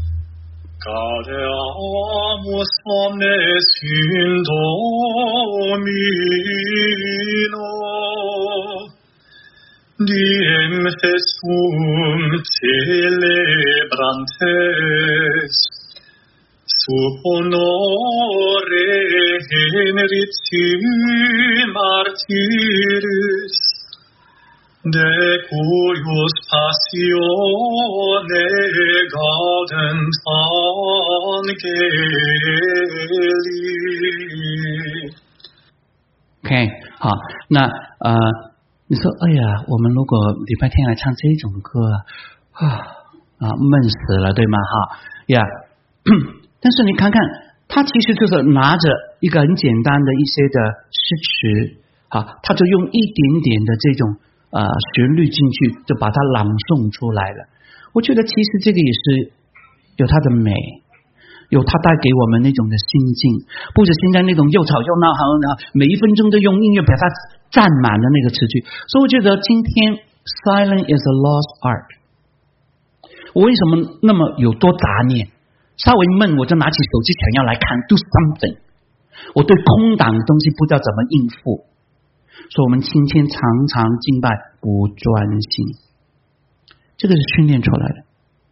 Gadeamus omnes in Domino Diem festum celebrantes sub honore Henrici martyris de curios passione gaudent angeli OK 好，那呃你说，哎呀，我们如果礼拜天来唱这种歌啊，啊，闷死了，对吗？哈呀，但是你看看，他其实就是拿着一个很简单的一些的诗词啊，他就用一点点的这种呃旋律进去，就把它朗诵出来了。我觉得其实这个也是有它的美，有它带给我们那种的心境，不是现在那种又吵又闹，好像每一分钟都用音乐把它占满的那个词句。所以我觉得今天 silence is a lost art。 我为什么那么有多杂念，稍微闷我就拿起手机想要来看 do something， 我对空档的东西不知道怎么应付，所以我们今天常常敬拜不专心，这个是训练出来的，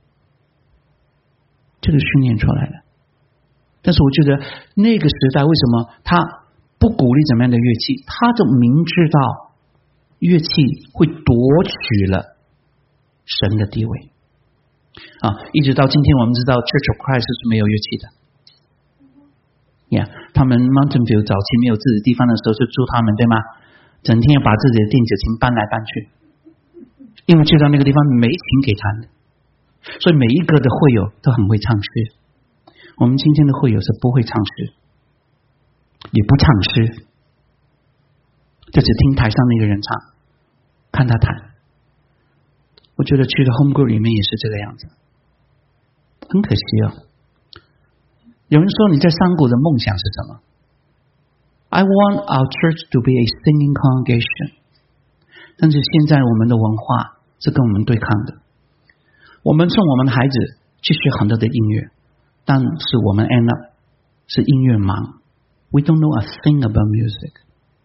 这个是训练出来的。但是我觉得那个时代为什么他不鼓励怎么样的乐器，他就明知道乐器会夺取了神的地位啊！一直到今天我们知道 Church of Christ 是没有乐器的呀、yeah, 他们 Mountain View 早期没有自己地方的时候就租他们，对吗？整天要把自己的电子琴搬来搬去，因为知道那个地方没琴给弹的，所以每一个的会友都很会唱诗。我们今天的会友是不会唱诗，也不唱诗，就只听台上那个人唱，看他弹。我觉得去的 home group 里面也是这个样子，很可惜哦。有人说你在山谷的梦想是什么？ I want our church to be a singing congregation。 但是现在我们的文化是跟我们对抗的，我们送我们的孩子去学很多的音乐，但是我们 end up 是音乐盲， We don't know a thing about music。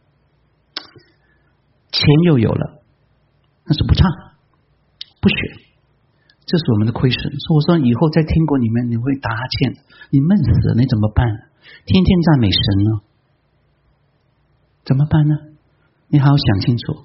钱又有了，但是不唱不学，这是我们的亏损。所以我说以后在天国里面你会打哈欠，你闷死了，你怎么办？天天赞美神呢，怎么办呢？你好好想清楚。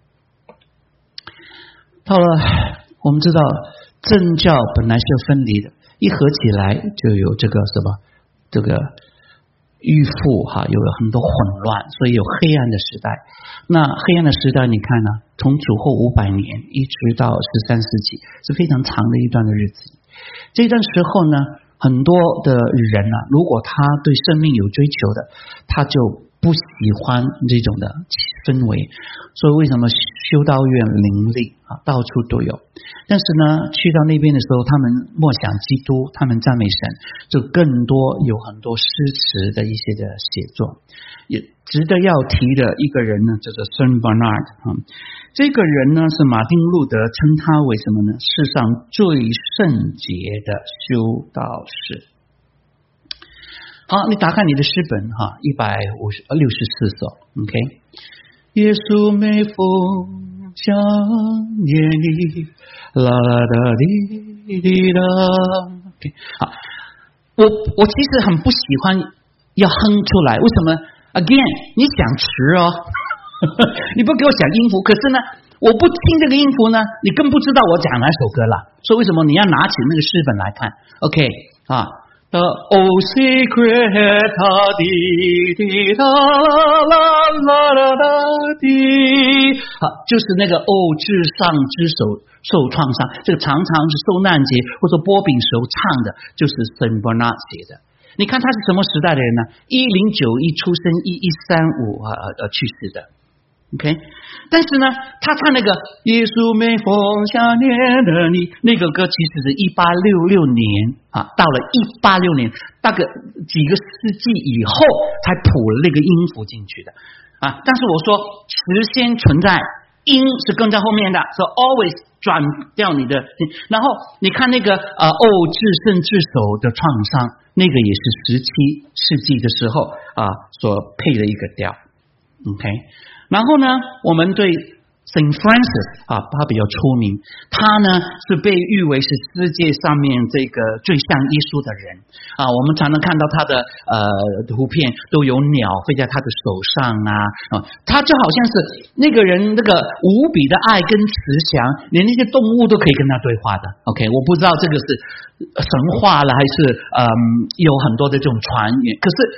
到了我们知道政教本来是分离的，一合起来就有这个什么这个迂腐哈，有很多混乱，所以有黑暗的时代。那黑暗的时代你看呢，从主后五百年一直到十三世纪，是非常长的一段的日子。这段时候呢，很多的人呢、啊，如果他对生命有追求的，他就不喜欢这种的氛围，所以为什么修道院林立啊，到处都有。但是呢，去到那边的时候，他们默想基督，他们赞美神，就更多有很多诗词的一些的写作。也值得要提的一个人呢，叫做 Saint Bernard 啊、嗯，这个人呢是马丁路德称他为什么呢？世上最圣洁的修道士。好，你打开你的诗本哈，一百五十六十四首 ，OK。耶稣每逢想念你，啦啦哒滴滴哒 ，OK。好，我我其实很不喜欢要哼出来，为什么 ？Again， 你想词哦，你不给我想音符，可是呢，我不听这个音符呢，你更不知道我讲哪首歌了。所以为什么你要拿起那个诗本来看 ？OK 啊。The old secret 哒滴滴哒啦啦啦哒滴，好，就是那个哦，至上之手受创伤，这个常常是受难节或者波饼时候唱的，就是 Saint Bernard 写的。你看他是什么时代的人呢？一零九一出生，一一三五呃呃去世的。OK， 但是呢，他唱那个耶稣每逢想念的你那个歌，其实是一八六六年啊，到了一八六年，大概几个世纪以后才谱了那个音符进去的啊。但是我说词先存在，音是跟在后面的，所以 always 转掉你的。然后你看那个呃哦至圣至守的创伤，那个也是十七世纪的时候啊所配的一个调。OK。然后呢，我们对 Saint Francis 啊，他比较出名，他呢是被誉为是世界上面这个最像耶稣的人啊。我们常常看到他的呃图片，都有鸟飞在他的手上啊，啊他就好像是那个人那个无比的爱跟慈祥，连那些动物都可以跟他对话的。OK， 我不知道这个是神话了还是嗯有很多的这种传言，可是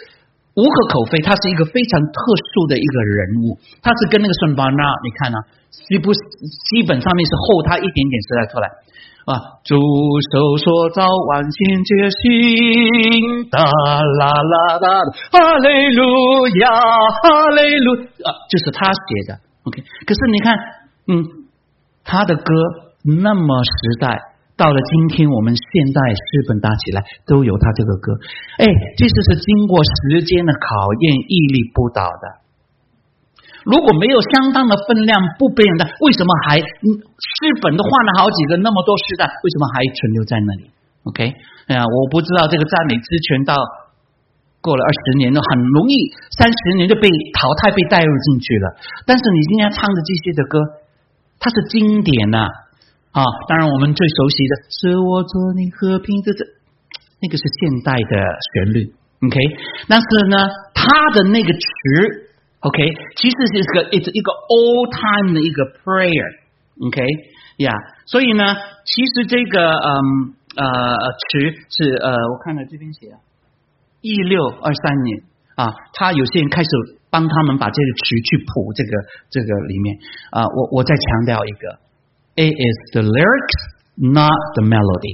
无可口非，他是一个非常特殊的一个人物，他是跟那个圣巴纳，你看啊，基不基本上面是后他一点点时代出来啊。主手所造万千皆新，哒啦啦哒，哈利路亚，哈利路啊，就是他写的。OK， 可是你看，嗯，他的歌那么时代。到了今天，我们现代诗本搭起来都有他这个歌，哎，这就是经过时间的考验、屹立不倒的。如果没有相当的分量，不被人的，为什么还诗本都换了好几个，那么多时代，为什么还存留在那里 ？OK， 哎呀，我不知道这个赞美之泉到过了二十年了，很容易三十年就被淘汰、被带入进去了。但是你今天唱的这些的歌，它是经典呐、啊。啊，当然我们最熟悉的是我做你和平的这，那个是现代的旋律 ，OK， 但是呢，它的那个词 ，OK， 其实是一个一一个 old time 的一个 prayer，OK， 呀、yeah ，所以呢，其实这个嗯呃词是呃，我看了这边写啊，一六二三年啊，他有些人开始帮他们把这个词去谱这个这个里面啊，我我再强调一个。It is the lyrics, not the melody.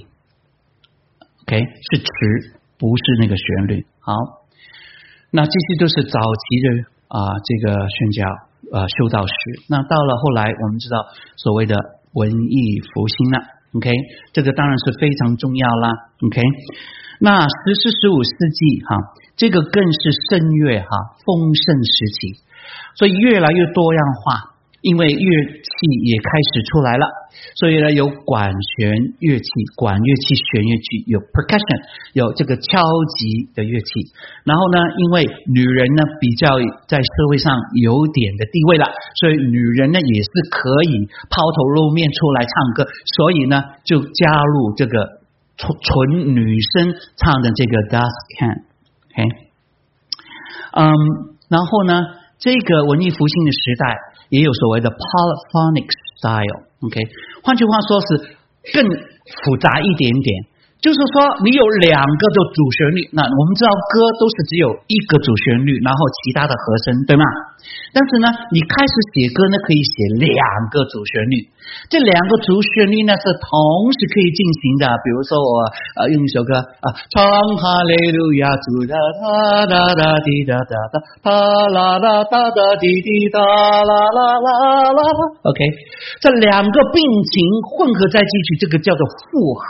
OK， 是词，不是那个旋律。好，那这些都是早期的啊、呃，这个宣教啊、呃、修道士。那到了后来，我们知道所谓的文艺复兴了。OK， 这个当然是非常重要啦。OK， 那十四、十五世纪哈，这个更是圣乐哈丰盛时期，所以越来越多样化。因为乐器也开始出来了，所以呢有管弦乐器、管乐器、弦乐器，有 percussion， 有这个敲击的乐器。然后呢，因为女人呢比较在社会上有点的地位了，所以女人呢也是可以抛头露面出来唱歌，所以呢就加入这个纯女生唱的这个 dustcan。OK， 嗯，然后呢，这个文艺复兴的时代。也有所谓的 polyphonic style，OK， 换句话说是更复杂一点点，就是说你有两个的主旋律，那我们知道歌都是只有一个主旋律，然后其他的和声，对吗？但是呢，你开始写歌呢，可以写两个主旋律，这两个主旋律呢是同时可以进行的。比如说我呃用一首歌啊，唱哈利路亚，主哒哒哒哒滴哒哒哒，哒啦啦哒哒滴滴哒啦啦啦啦 ，OK， 这两个并行混合在一起，这个叫做复合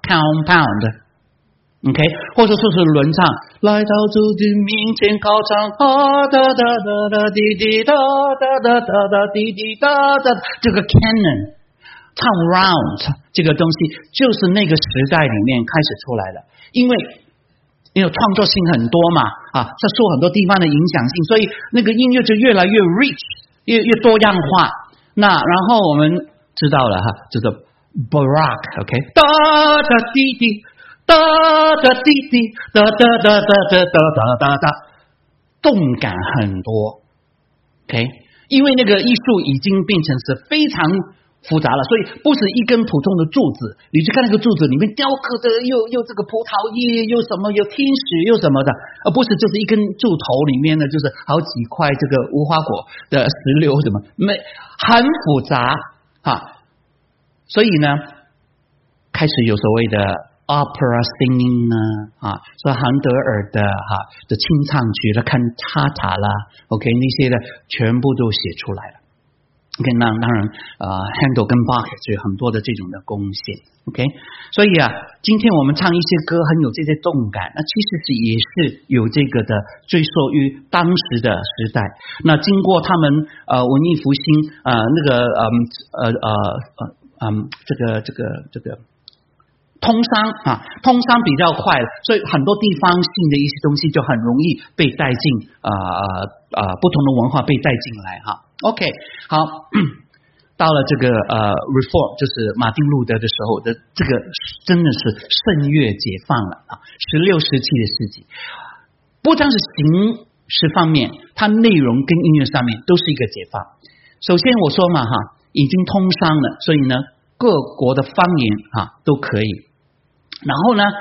compound。OK， 或者说是轮唱，来到主的面前高唱，啊哒哒哒哒滴滴哒哒哒哒哒滴滴哒哒，这个 canon 唱 round 这个东西，就是那个时代里面开始出来了。因为因为创作性很多嘛，啊，它受很多地方的影响性，所以那个音乐就越来越 rich， 越越多样化。那然后我们知道了哈，这个 Baroque，OK， 哒哒滴滴。哒哒滴滴哒哒哒哒哒哒哒哒，动感很多 ，OK， 因为那个艺术已经变成是非常复杂了，所以不是一根普通的柱子，你去看那个柱子里面雕刻的又又这个葡萄叶，又什么又天使又什么的，而不是就是一根柱头里面呢就是好几块这个无花果的石榴什么，没很复杂啊，所以呢开始有所谓的。Opera singing 呢啊，说韩德尔的哈、啊、的清唱曲的看塔塔啦 ，OK 那些的全部都写出来了。OK， 那当然呃 Handel 跟 Bach 就有很多的这种的贡献。OK， 所以啊，今天我们唱一些歌很有这些动感，那其实是也是有这个的追溯于当时的时代。那经过他们呃文艺复兴呃那个嗯呃呃呃嗯这个这个这个。通商啊，通商比较快，所以很多地方性的一些东西就很容易被带进啊啊、呃呃、不同的文化被带进来哈。OK， 好，到了这个呃 Reform， 就是马丁路德的时候的这个真的是圣乐解放了啊，十六、十七的世纪，不单是形式方面，它内容跟音乐上面都是一个解放。首先我说嘛哈，已经通商了，所以呢。各国的方言啊都可以，然后呢，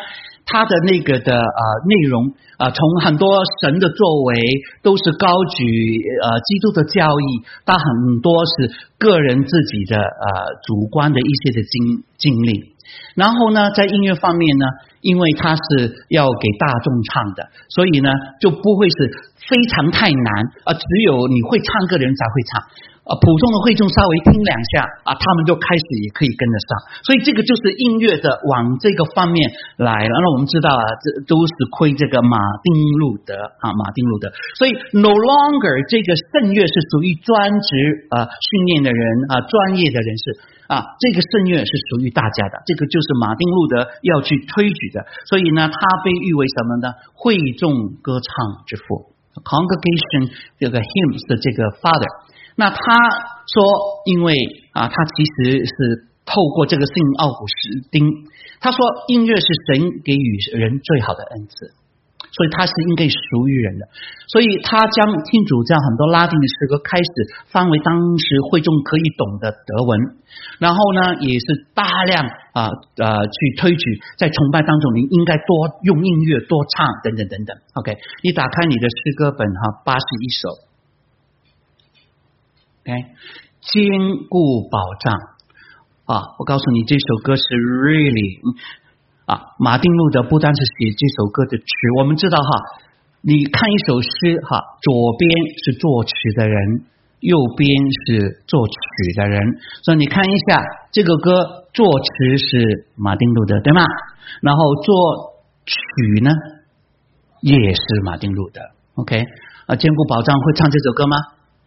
他的那个的呃内容啊、呃，从很多神的作为都是高举呃基督的教义，但很多是个人自己的呃主观的一些的经经历。然后呢，在音乐方面呢，因为它是要给大众唱的，所以呢就不会是非常太难啊、呃，只有你会唱歌的人才会唱。呃，普通的会众稍微听两下啊，他们就开始也可以跟得上，所以这个就是音乐的往这个方面来了。那我们知道啊，这都是亏这个马丁路德啊，马丁路德。所以 no longer 这个圣乐是属于专职啊、呃、训练的人啊、呃、专业的人士啊，这个圣乐是属于大家的，这个就是马丁路德要去推举的。所以呢，他被誉为什么呢？会众歌唱之父 ，congregation 这个 hymns 的这个 father。那他说，因为啊，他其实是透过这个圣奥古斯丁，他说音乐是神给予人最好的恩赐，所以它是应该属于人的。所以他将天主教很多拉丁的诗歌开始翻为当时会众可以懂的德文，然后呢，也是大量啊呃去推举，在崇拜当中你应该多用音乐多唱等等等等。OK， 你打开你的诗歌本哈，八十一首。OK， 坚固保障啊！我告诉你，这首歌是 really 啊，马丁路德不单是写这首歌的词，我们知道哈，你看一首诗哈，左边是作词的人，右边是作曲的人，所以你看一下这个歌，作词是马丁路德，对吗？然后作曲呢也是马丁路德。OK， 啊，坚固保障会唱这首歌吗？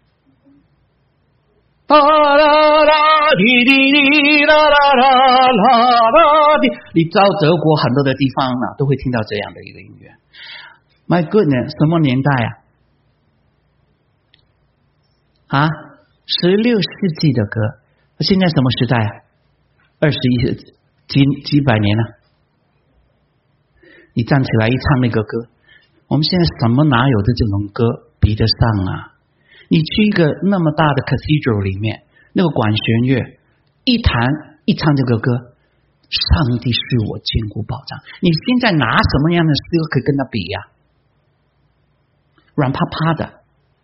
啦啦啦滴滴滴啦啦啦啦啦滴，你到德国很多的地方啊，都会听到这样的一个音乐。My goodness， 什么年代啊？啊，十六世纪的歌，现在什么时代啊？二十一几几百年了。你站起来一唱那个歌，我们现在什么哪有的这种歌比得上啊？你去一个那么大的 cathedral 里面，那个管弦乐一弹一唱这个歌，上帝是我坚固保障。你现在拿什么样的诗歌可以跟他比呀、啊？软趴趴的。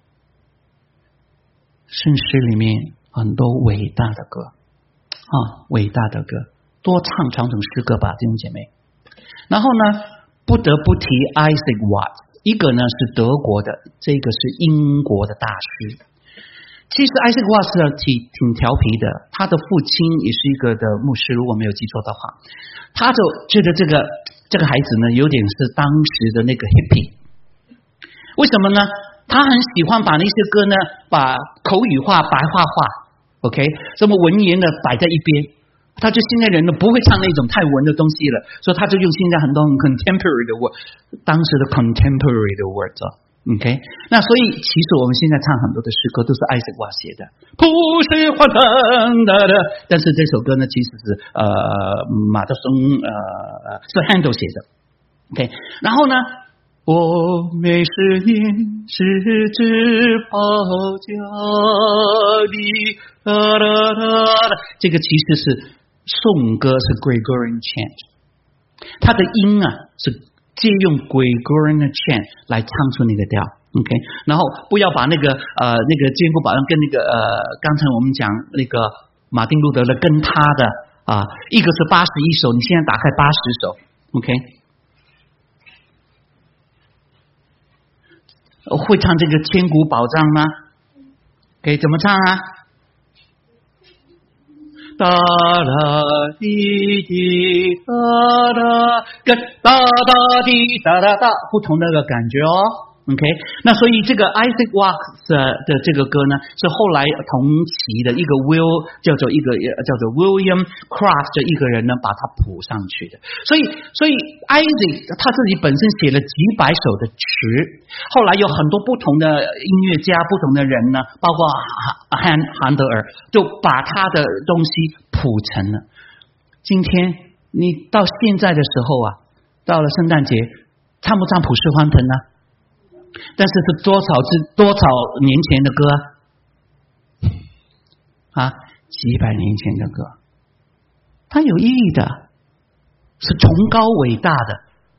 圣诗里面很多伟大的歌啊，伟大的歌，多唱传统诗歌吧，弟兄姐妹。然后呢，不得不提 Isaac Watts。一个呢是德国的，这个是英国的大师。其实艾瑟沃斯挺挺调皮的，他的父亲也是一个的牧师，如果没有记错的话，他就觉得这个这个孩子呢有点是当时的那个 hippie。为什么呢？他很喜欢把那些歌呢把口语化白话化 ，OK， 什么文言的摆在一边。他就现在人呢不会唱那种太文的东西了，所以他就用现在很多很 contemporary 的 word， 当时的 contemporary 的 words 哦 ，OK。那所以其实我们现在唱很多的诗歌都是艾瑟瓦写的，普世欢腾的的，但是这首歌呢其实是呃马德松呃是 Handel 写的 ，OK。然后呢，我每十年是至宝家的哒哒哒，这个其实是。颂歌是 Gregorian chant， 它的音啊是借用 Gregorian chant 来唱出那个调 ，OK， 然后不要把那个呃那个坚固保障跟那个呃刚才我们讲那个马丁路德的跟他的啊，一个是八十一首，你现在打开八十首 ，OK， 会唱这个坚固保障吗？可以怎么唱啊？哒啦滴滴哒哒，跟哒哒滴哒哒哒，不同的感觉哦。OK， 那所以这个 Isaac Watts 的这个歌呢，是后来同期的一个 Will 叫做一个叫做 William Cross 的一个人呢，把它谱上去的。所以，所以 Isaac 他自己本身写了几百首的词，后来有很多不同的音乐家、不同的人呢，包括汉韩德尔，就把他的东西谱成了。今天你到现在的时候啊，到了圣诞节，唱不唱普世欢腾呢？但是是多少是多少年前的歌啊？几百年前的歌，它有意义的，是崇高伟大的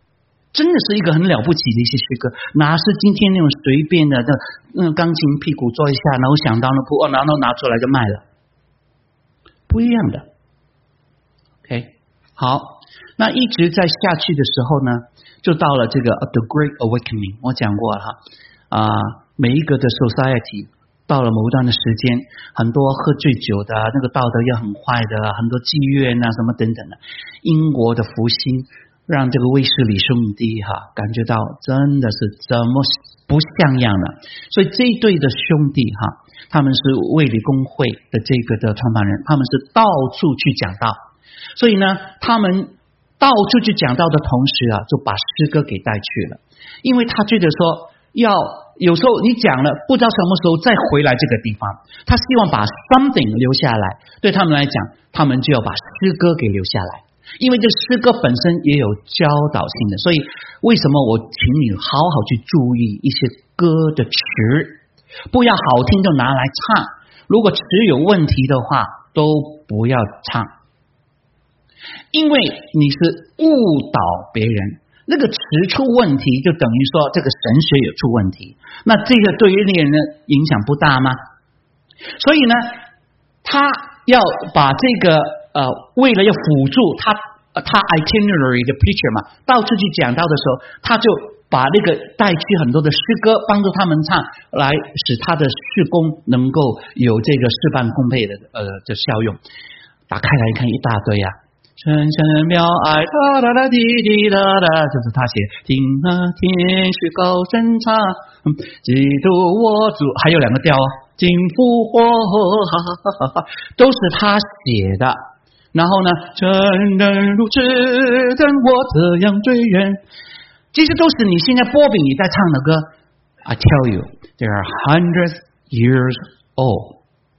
真的是一个很了不起的一些诗歌，哪是今天那种随便的那钢琴屁股坐一下，然后想到了谱，然后拿出来就卖了，不一样的。OK， 好，那一直在下去的时候呢，就到了这个 The Great Awakening， 我讲过了哈，啊、呃，每一个的 society。到了某一段的时间，很多喝醉酒的，那个道德也很坏的，很多妓院啊什么等等的。英国的复兴让这个卫斯理兄弟哈感觉到真的是怎么不像样了。所以这一对的兄弟哈，他们是卫理公会的这个的创办人，他们是到处去讲道。所以呢，他们到处去讲道的同时啊，就把诗歌给带去了，因为他觉得说要。有时候你讲了，不知道什么时候再回来这个地方，他希望把 something 留下来。对他们来讲，他们就要把诗歌给留下来，因为这诗歌本身也有教导性的。所以为什么我请你好好去注意一些歌的词，不要好听就拿来唱，如果词有问题的话都不要唱，因为你是误导别人。那个词出问题，就等于说这个神学也出问题，那这个对于那个人的影响不大吗？所以呢，他要把这个呃，为了要辅助他他 itinerary 的 preacher 嘛，到处去讲道的时候，他就把那个带去很多的诗歌，帮助他们唱，来使他的事工能够有这个事半功倍的呃的效用。打开来看一大堆啊。深深妙爱哒哒哒滴滴哒哒，就是他写听啊天使高声唱，基督我主，还有两个调哦，金复活，哈哈哈哈，都是他写的。然后呢，真人如此等我这样罪人，这些都是你现在波比你在唱的歌。I tell you, they are hundred years old。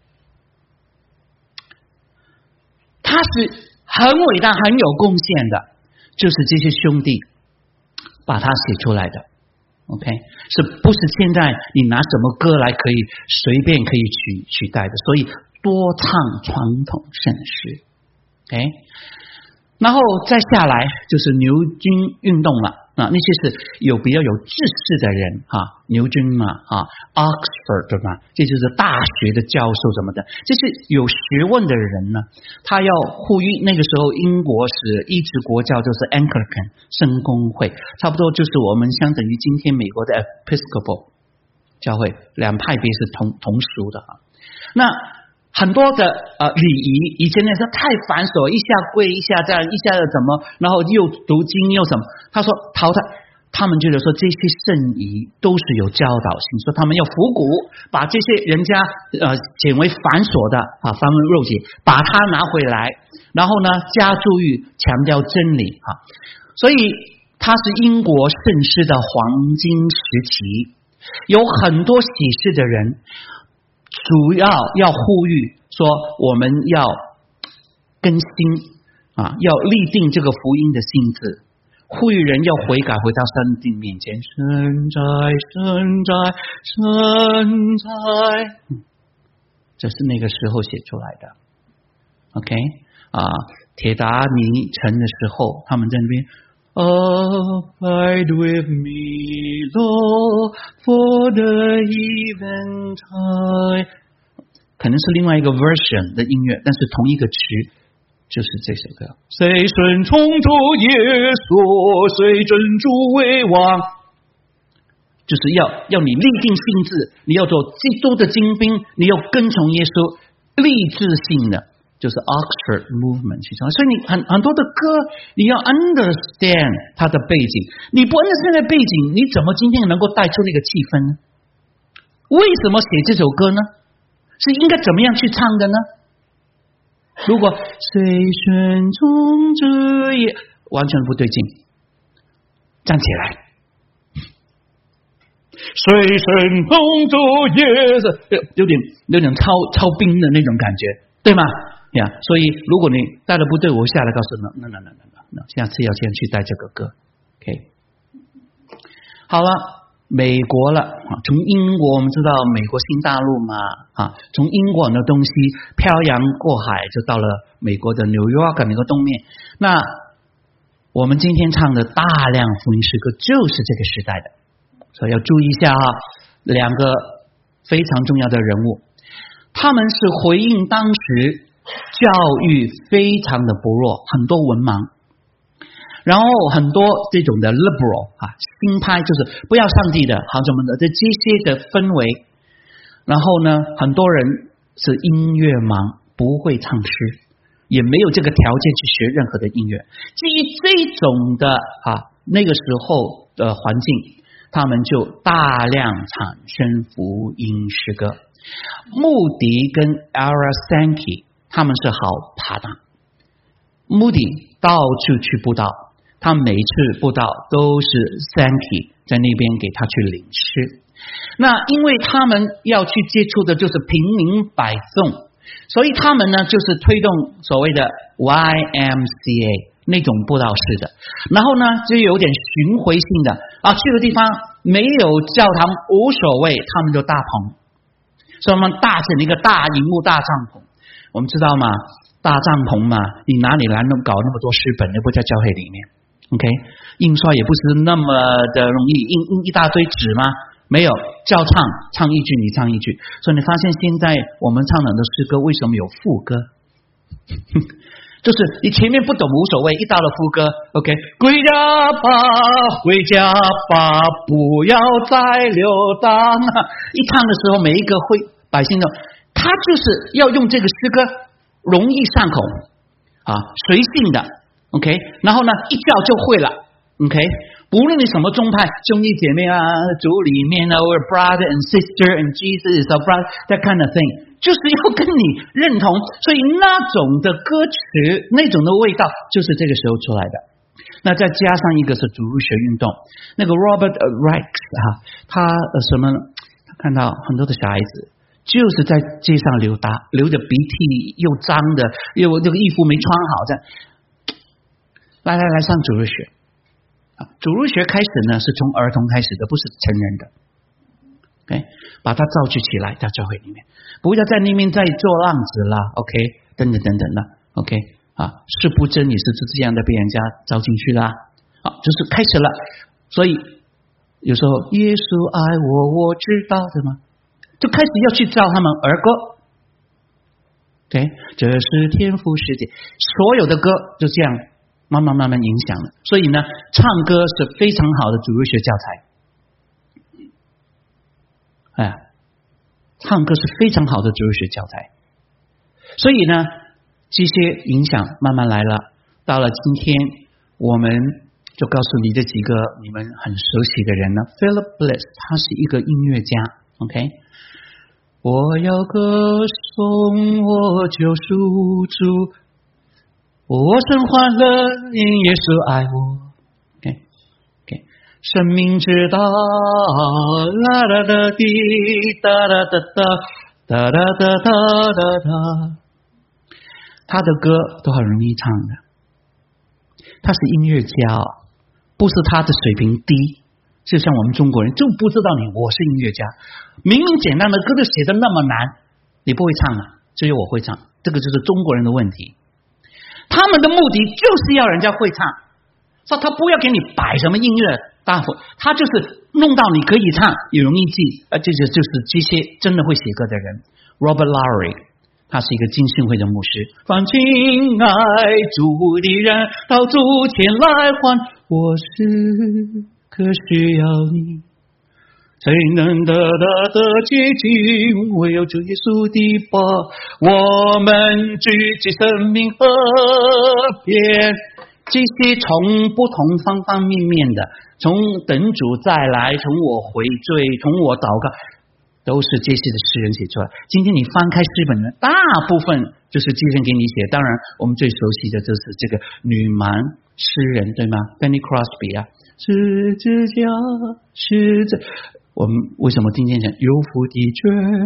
他是。很伟大很有贡献的，就是这些兄弟把它写出来的。 OK， 是不是现在你拿什么歌来可以随便可以取取代的？所以多唱传统圣诗。 OK， 然后再下来就是牛津运动了啊，那些是有比较有知识的人哈，牛津嘛啊 ，Oxford 对吧？这就是大学的教授什么的，这是有学问的人呢。他要呼吁那个时候英国是一直国教就是 Anglican 圣公会，差不多就是我们相等于今天美国的 Episcopal 教会，两派别是同同属的啊。那很多的呃礼仪，以前那时候太繁琐，一下跪一下这样，一下怎么，然后又读经又什么。他说淘汰，他们觉得说这些圣仪都是有教导性，说他们要复古，把这些人家呃减为繁琐的啊繁文缛节，把它拿回来，然后呢加注于强调真理啊。所以它是英国圣诗的黄金时期，有很多喜事的人。主要要呼吁说，我们要更新啊，要立定这个福音的性质，呼吁人要悔改，回到上帝面前。神在，神在，神在，嗯，这是那个时候写出来的。OK 啊，铁达尼城的时候，他们在那边。Abide with me, Lord, for the eventide。可能是另外一个 version 的音乐，但是同一个词就是这首歌。谁顺从主耶稣，谁尊主为王。就是要要你立定心志，你要做基督的精兵，你要跟从耶稣，立志性的。就是 Oxford Movement 去唱，所以你很很多的歌，你要 understand 它的背景，你不 understand 的背景，你怎么今天能够带出那个气氛呢？为什么写这首歌呢？是应该怎么样去唱的呢？如果随顺从主耶，完全不对劲，站起来，随顺从主耶，有点有点超超兵的那种感觉，对吗？呀，所以如果你带的不对，我下来告诉你，那那那那那那，下次要先去带这个歌 ，OK。好了，美国了啊，从英国我们知道美国新大陆嘛啊，从英国的东西漂洋过海就到了美国的纽约那个东面。那我们今天唱的大量福音诗歌就是这个时代的，所以要注意一下啊，两个非常重要的人物，他们是回应当时教育非常的薄弱，很多文盲，然后很多这种的 liberal 啊，新派就是不要上帝的好什么的这些的氛围，然后呢，很多人是音乐盲，不会唱诗，也没有这个条件去学任何的音乐。基于这种的啊那个时候的环境，他们就大量产生福音诗歌。穆迪跟 Ira Sankey 他们是好拍档，穆迪到处去布道，他每次布道都是 Sankey 在那边给他去领诗。那因为他们要去接触的就是平民百姓，所以他们呢就是推动所谓的 Y M C A 那种布道式的，然后呢就有点巡回性的啊，去的地方没有教堂无所谓，他们就大棚，所以我们搭成一个大荧幕大帐篷。我们知道嘛，大帐篷嘛，你哪里来能搞那么多诗本，又不在教会里面 OK， 印刷也不是那么的容易，印印一大堆纸吗？没有，照唱，唱一句你唱一句。所以你发现现在我们唱的诗歌为什么有副歌就是你前面不懂无所谓，一到了副歌 OK， 归家吧回家吧不要再流荡一唱的时候每一个会百姓都他就是要用这个诗歌容易上口啊，随性的 OK， 然后呢一叫就会了 OK，无论你什么宗派，兄弟姐妹啊，主里面啊 ，we're brother and sister and Jesus is our brother that kind of thing， 就是要跟你认同，所以那种的歌词，那种的味道，就是这个时候出来的。那再加上一个是主日学运动，那个 Robert Rex 啊，他呃什么，他看到很多的小孩子就是在街上溜达，流着鼻涕，又脏的，又这个衣服没穿好，这样，来来来上主日学。主日学开始呢是从儿童开始的，不是成人的 OK， 把它造就起来到教会里面，不要在那边再做浪子啦 OK， 等等等等啦 OK， 啊，是不真也是这样的被人家招进去啦，好，就是开始了。所以有时候耶稣爱我我知道的吗，就开始要去造他们儿歌 OK， 这是天父世界，所有的歌就这样慢慢慢慢影响了，所以呢，唱歌是非常好的主日学教材。哎，唱歌是非常好的主日学教材。所以呢，这些影响慢慢来了。到了今天，我们就告诉你这几个你们很熟悉的人呢 ，Philip Bliss， 他是一个音乐家。OK， 我要歌颂我救赎主。我生欢乐，因耶稣爱我。OK OK， 生命之道，啦啦啦滴，哒哒哒哒，哒哒哒哒哒哒。他的歌都很容易唱的，他是音乐家，不是他的水平低，就像我们中国人就不知道你我是音乐家，明明简单的歌都写得那么难，你不会唱啊，只有我会唱，这个就是中国人的问题。他们的目的就是要人家会唱，说他不要给你摆什么音乐大伙，他就是弄到你可以唱也容易记，呃，这就就是这些真的会写歌的人。 Robert Lowry 他是一个浸信会的牧师，凡亲爱主的人到主前来还，我时刻需要你，谁能得到的接近，唯有主耶稣的宝，我们举起生命和平。这些从不同方方面面的，从等主再来，从我回罪，从我祷告，都是这些的诗人写出来。今天你翻开诗本呢，大部分就是这些人给你写，当然我们最熟悉的就是这个女蛮诗人，对吗？ Fanny Crosby 啊，十字架十字，我们为什么今天讲有福的决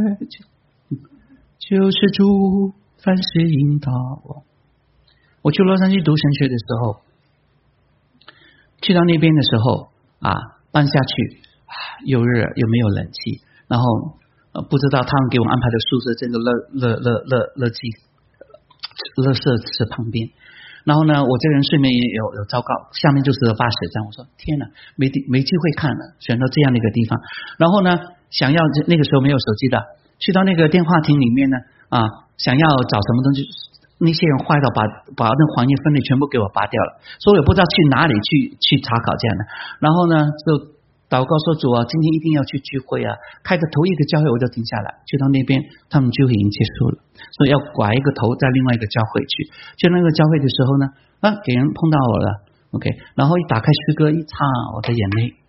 就是主凡事引导我。我去洛杉矶读神学的时候，去到那边的时候啊，搬下去又热又没有冷气，然后、呃、不知道他们给我安排的宿舍这个乐乐乐乐乐气乐舍室旁边， 然后呢，我这人睡眠也有有糟糕，下面就是八十张。我说天哪，没地没机会看了，选到这样的一个地方。然后呢，想要那个时候没有手机的，去到那个电话亭里面呢，啊，想要找什么东西，那些人坏到把把那黄页分类全部给我拔掉了，所以我不知道去哪里去去查考这样的。然后呢，就祷告说主啊，今天一定要去聚会啊！开的头一个教会我就停下来，去到那边，他们聚会已经结束了，所以要拐一个头在另外一个教会去。去那个教会的时候呢，啊，给人碰到我了 ，OK， 然后一打开诗歌一唱，我的眼泪，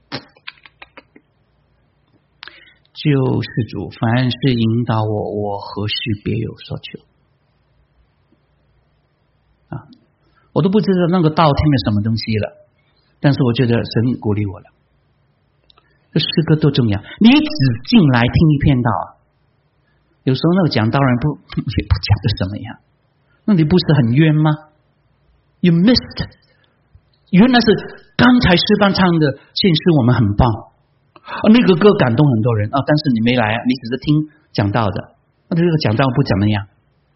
救世主，凡是引导我，我何事别有所求啊！我都不知道那个道听了什么东西了，但是我觉得神鼓励我了。这诗歌多重要！你只进来听一篇道，有时候那个讲道人不也不讲的什么样，那你不是很冤吗 ？You missed， 原来是刚才诗班唱的现实我们很棒啊，那个歌感动很多人啊，但是你没来，你只是听讲道的，那这个讲道不怎么样，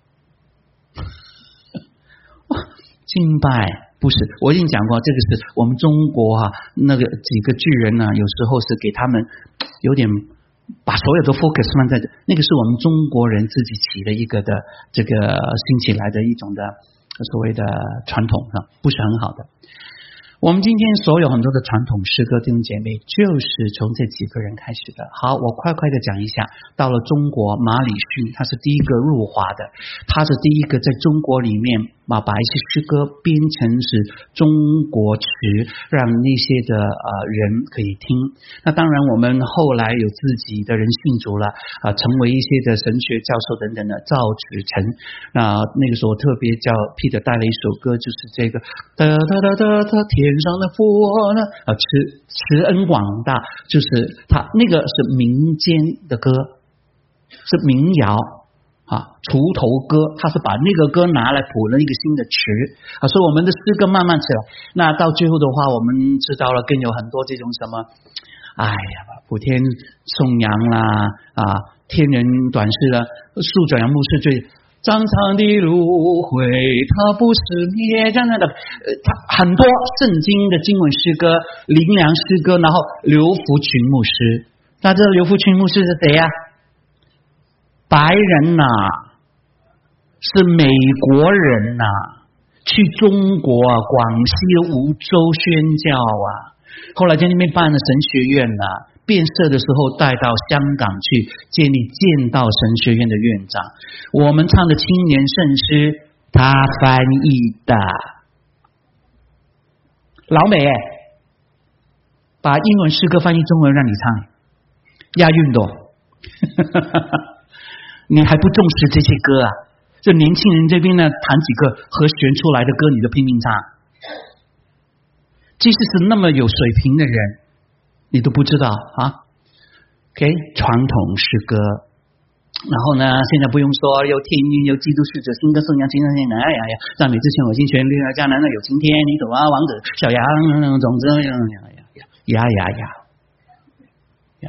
敬拜。不是，我已经讲过，这个是我们中国啊，那个几个巨人呢、啊，有时候是给他们有点把所有的 focus 放在这，那个是我们中国人自己起的一个的这个兴起来的一种的所谓的传统啊，不是很好的。我们今天所有很多的传统诗歌弟兄姐妹，就是从这几个人开始的。好，我快快的讲一下。到了中国，马礼逊他是第一个入华的，他是第一个在中国里面把把一些诗歌编成是中国词，让那些的呃人可以听。那当然，我们后来有自己的人信主了啊、呃，成为一些的神学教授等等的赵子成。那那个时候我特别叫 Peter 带了一首歌，就是这个哒哒哒哒哒天上的佛呢啊，慈慈恩广大，就是他那个是民间的歌，是民谣啊，锄头歌，他是把那个歌拿来谱了一个新的词啊，所以我们的诗歌慢慢起来。那到最后的话，我们知道了，更有很多这种什么，哎呀，普天颂扬啦啊，天人短视啦，树转杨木是最。长长的芦荟，它不是灭这样的，呃，它很多圣经的经文诗歌、灵粮诗歌，然后刘福群牧师，大家知道刘福群牧师是谁呀、啊？白人呐、啊，是美国人呐、啊，去中国啊，广西梧州宣教啊，后来在那边办了神学院呐、啊。变色的时候带到香港去建立剑道神学院的院长。我们唱的青年圣诗，他翻译的。老美哎，把英文诗歌翻译中文让你唱，押韵的。你还不重视这些歌啊？这年轻人这边呢，弹几个和弦出来的歌，你就拼命唱。即使是那么有水平的人。你都不知道啊 ，OK， 传统诗歌，然后呢，现在不用说，有天韵，有基督使者，新歌颂扬，新歌颂扬，哎呀呀，赞美之前我尽全力，迦南的有晴天，泥土啊，王子，小羊，种子，呀呀呀呀呀呀，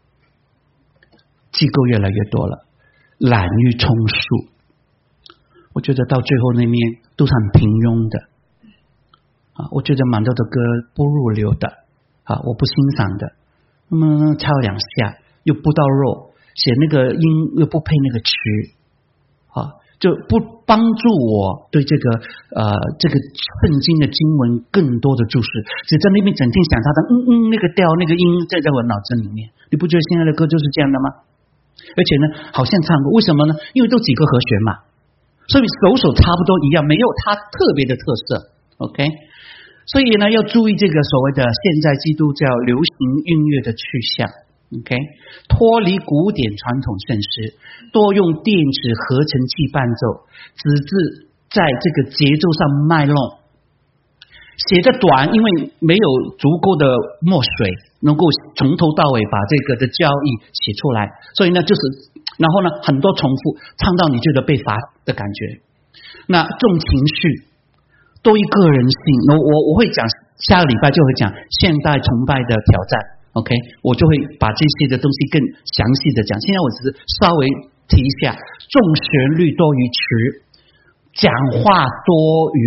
机构越来越多了，滥竽充数，我觉得到最后那面都是很平庸的啊，我觉得蛮多的歌不入流的。啊，我不欣赏的，那么敲两下又不到肉，写那个音又不配那个词，啊，就不帮助我对这个呃这个圣经的经文更多的注释，只在那边整天想他的嗯嗯那个调那个音在在我脑子里面，你不觉得现在的歌就是这样的吗？而且呢，好像唱过，为什么呢？因为都几个和弦嘛，所以首首差不多一样，没有它特别的特色 ，OK。所以呢，要注意这个所谓的现在基督教流行音乐的去向 ，OK， 脱离古典传统圣诗，多用电子合成器伴奏，只是在这个节奏上卖弄。写的短，因为没有足够的墨水，能够从头到尾把这个的教义写出来，所以呢，就是然后呢，很多重复，唱到你觉得被罚的感觉。那重情绪。多一个人性，我我我会讲，下个礼拜就会讲现代崇拜的挑战 ，OK， 我就会把这些的东西更详细的讲。现在我只是稍微提一下，重旋律多于词，讲话多于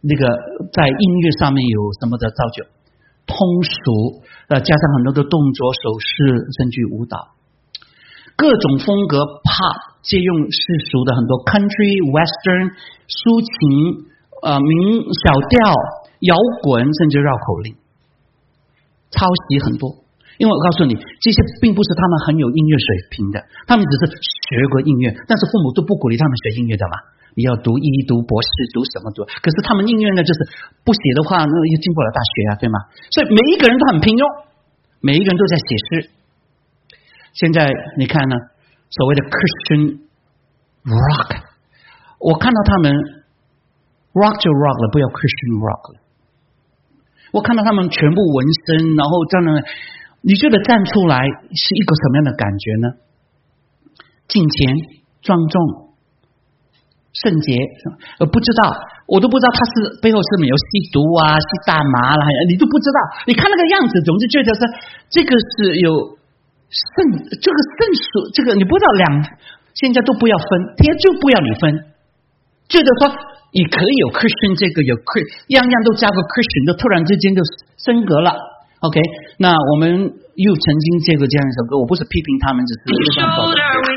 那个在音乐上面有什么的造就？通俗，呃，加上很多的动作、手势，甚至舞蹈，各种风格 ，pop 借用世俗的很多 country、western、抒情，呃，民小调、摇滚，甚至绕口令，抄袭很多。因为我告诉你，这些并不是他们很有音乐水平的，他们只是学过音乐，但是父母都不鼓励他们学音乐的嘛。你要读医、读博士、读什么读？可是他们音乐呢，就是不写的话，那又进不了大学啊，对吗？所以每一个人都很平庸，每一个人都在写诗。现在你看呢，所谓的 Christian rock， 我看到他们 rock 就 rock 了，不要 Christian rock 了。我看到他们全部纹身，然后这样，你觉得站出来是一个什么样的感觉呢？敬虔、庄重。圣洁，呃，不知道，我都不知道他是背后是没有吸毒啊、吸大麻啦，你都不知道。你看那个样子，总是觉得是这个是有圣，这个圣属，这个你不知道两，现在都不要分，天就不要你分，觉得说你可以有 Christian 这个有 Christian， 样样都加个 Christian， 都突然之间就升格了。OK， 那我们又曾经接过这样一首歌，我不是批评他们，只是这样搞的。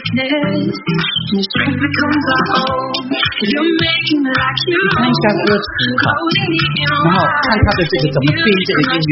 看一下歌词哈，然后看他的这个怎么编这个音乐。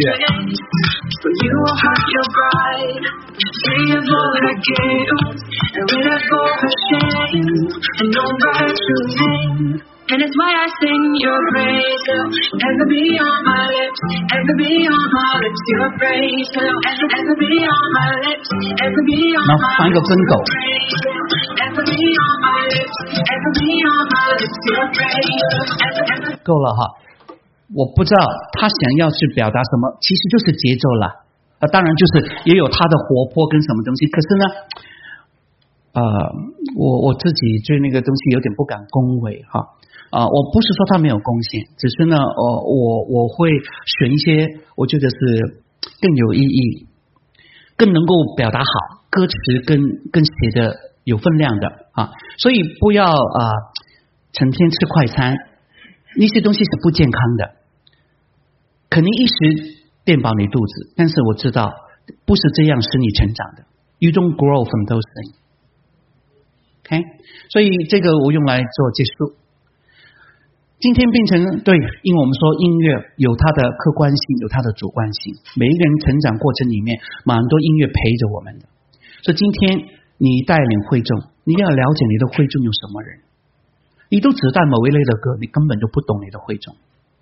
And it's why I sing your praise, will ever be on my lips, ever be on my lips, your praise, will ever, ever be on my lips, ever be on my lips, ever be on my lips, ever be on my lips, your praise, ever, ever. 够了哈，我不知道他想要去表达什么，其实就是节奏了。呃，当然就是也有他的活泼跟什么东西，可是呢，呃，我我自己对那个东西有点不敢恭维哈。啊、呃，我不是说他没有贡献，只是呢，呃，我我会选一些我觉得是更有意义、更能够表达好歌词跟跟写的有分量的啊，所以不要啊、呃、成天吃快餐，那些东西是不健康的，肯定一时垫饱你肚子，但是我知道不是这样使你成长的。You don't grow from those things. OK， 所以这个我用来做结束。今天变成对，因为我们说音乐有它的客观性，有它的主观性。每一个人成长过程里面，蛮多音乐陪着我们的。所以今天你带领会众，你要了解你的会众有什么人。你都只带某一类的歌，你根本就不懂你的会众。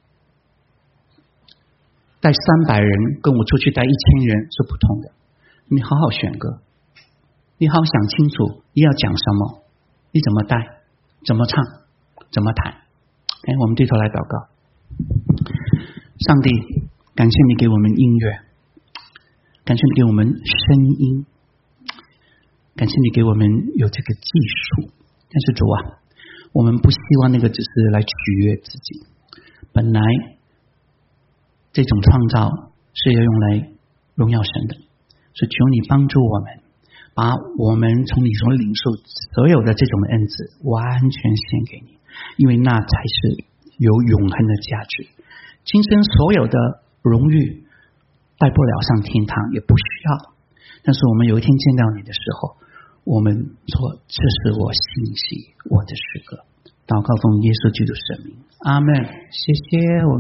带三百人跟我出去带一千人是不同的。你好好选歌，你好好想清楚你要讲什么，你怎么带，怎么唱，怎么弹。哎，我们低头来祷告。上帝，感谢你给我们音乐，感谢你给我们声音，感谢你给我们有这个技术。但是主啊，我们不希望那个只是来取悦自己，本来这种创造是要用来荣耀神的，所以求你帮助我们，把我们从你所领受所有的这种恩赐完全献给你，因为那才是有永恒的价值。今生所有的荣誉带不了上天堂，也不需要，但是我们有一天见到你的时候，我们说这是我欣喜我的诗歌。祷告奉耶稣基督圣名，阿们。谢谢我们。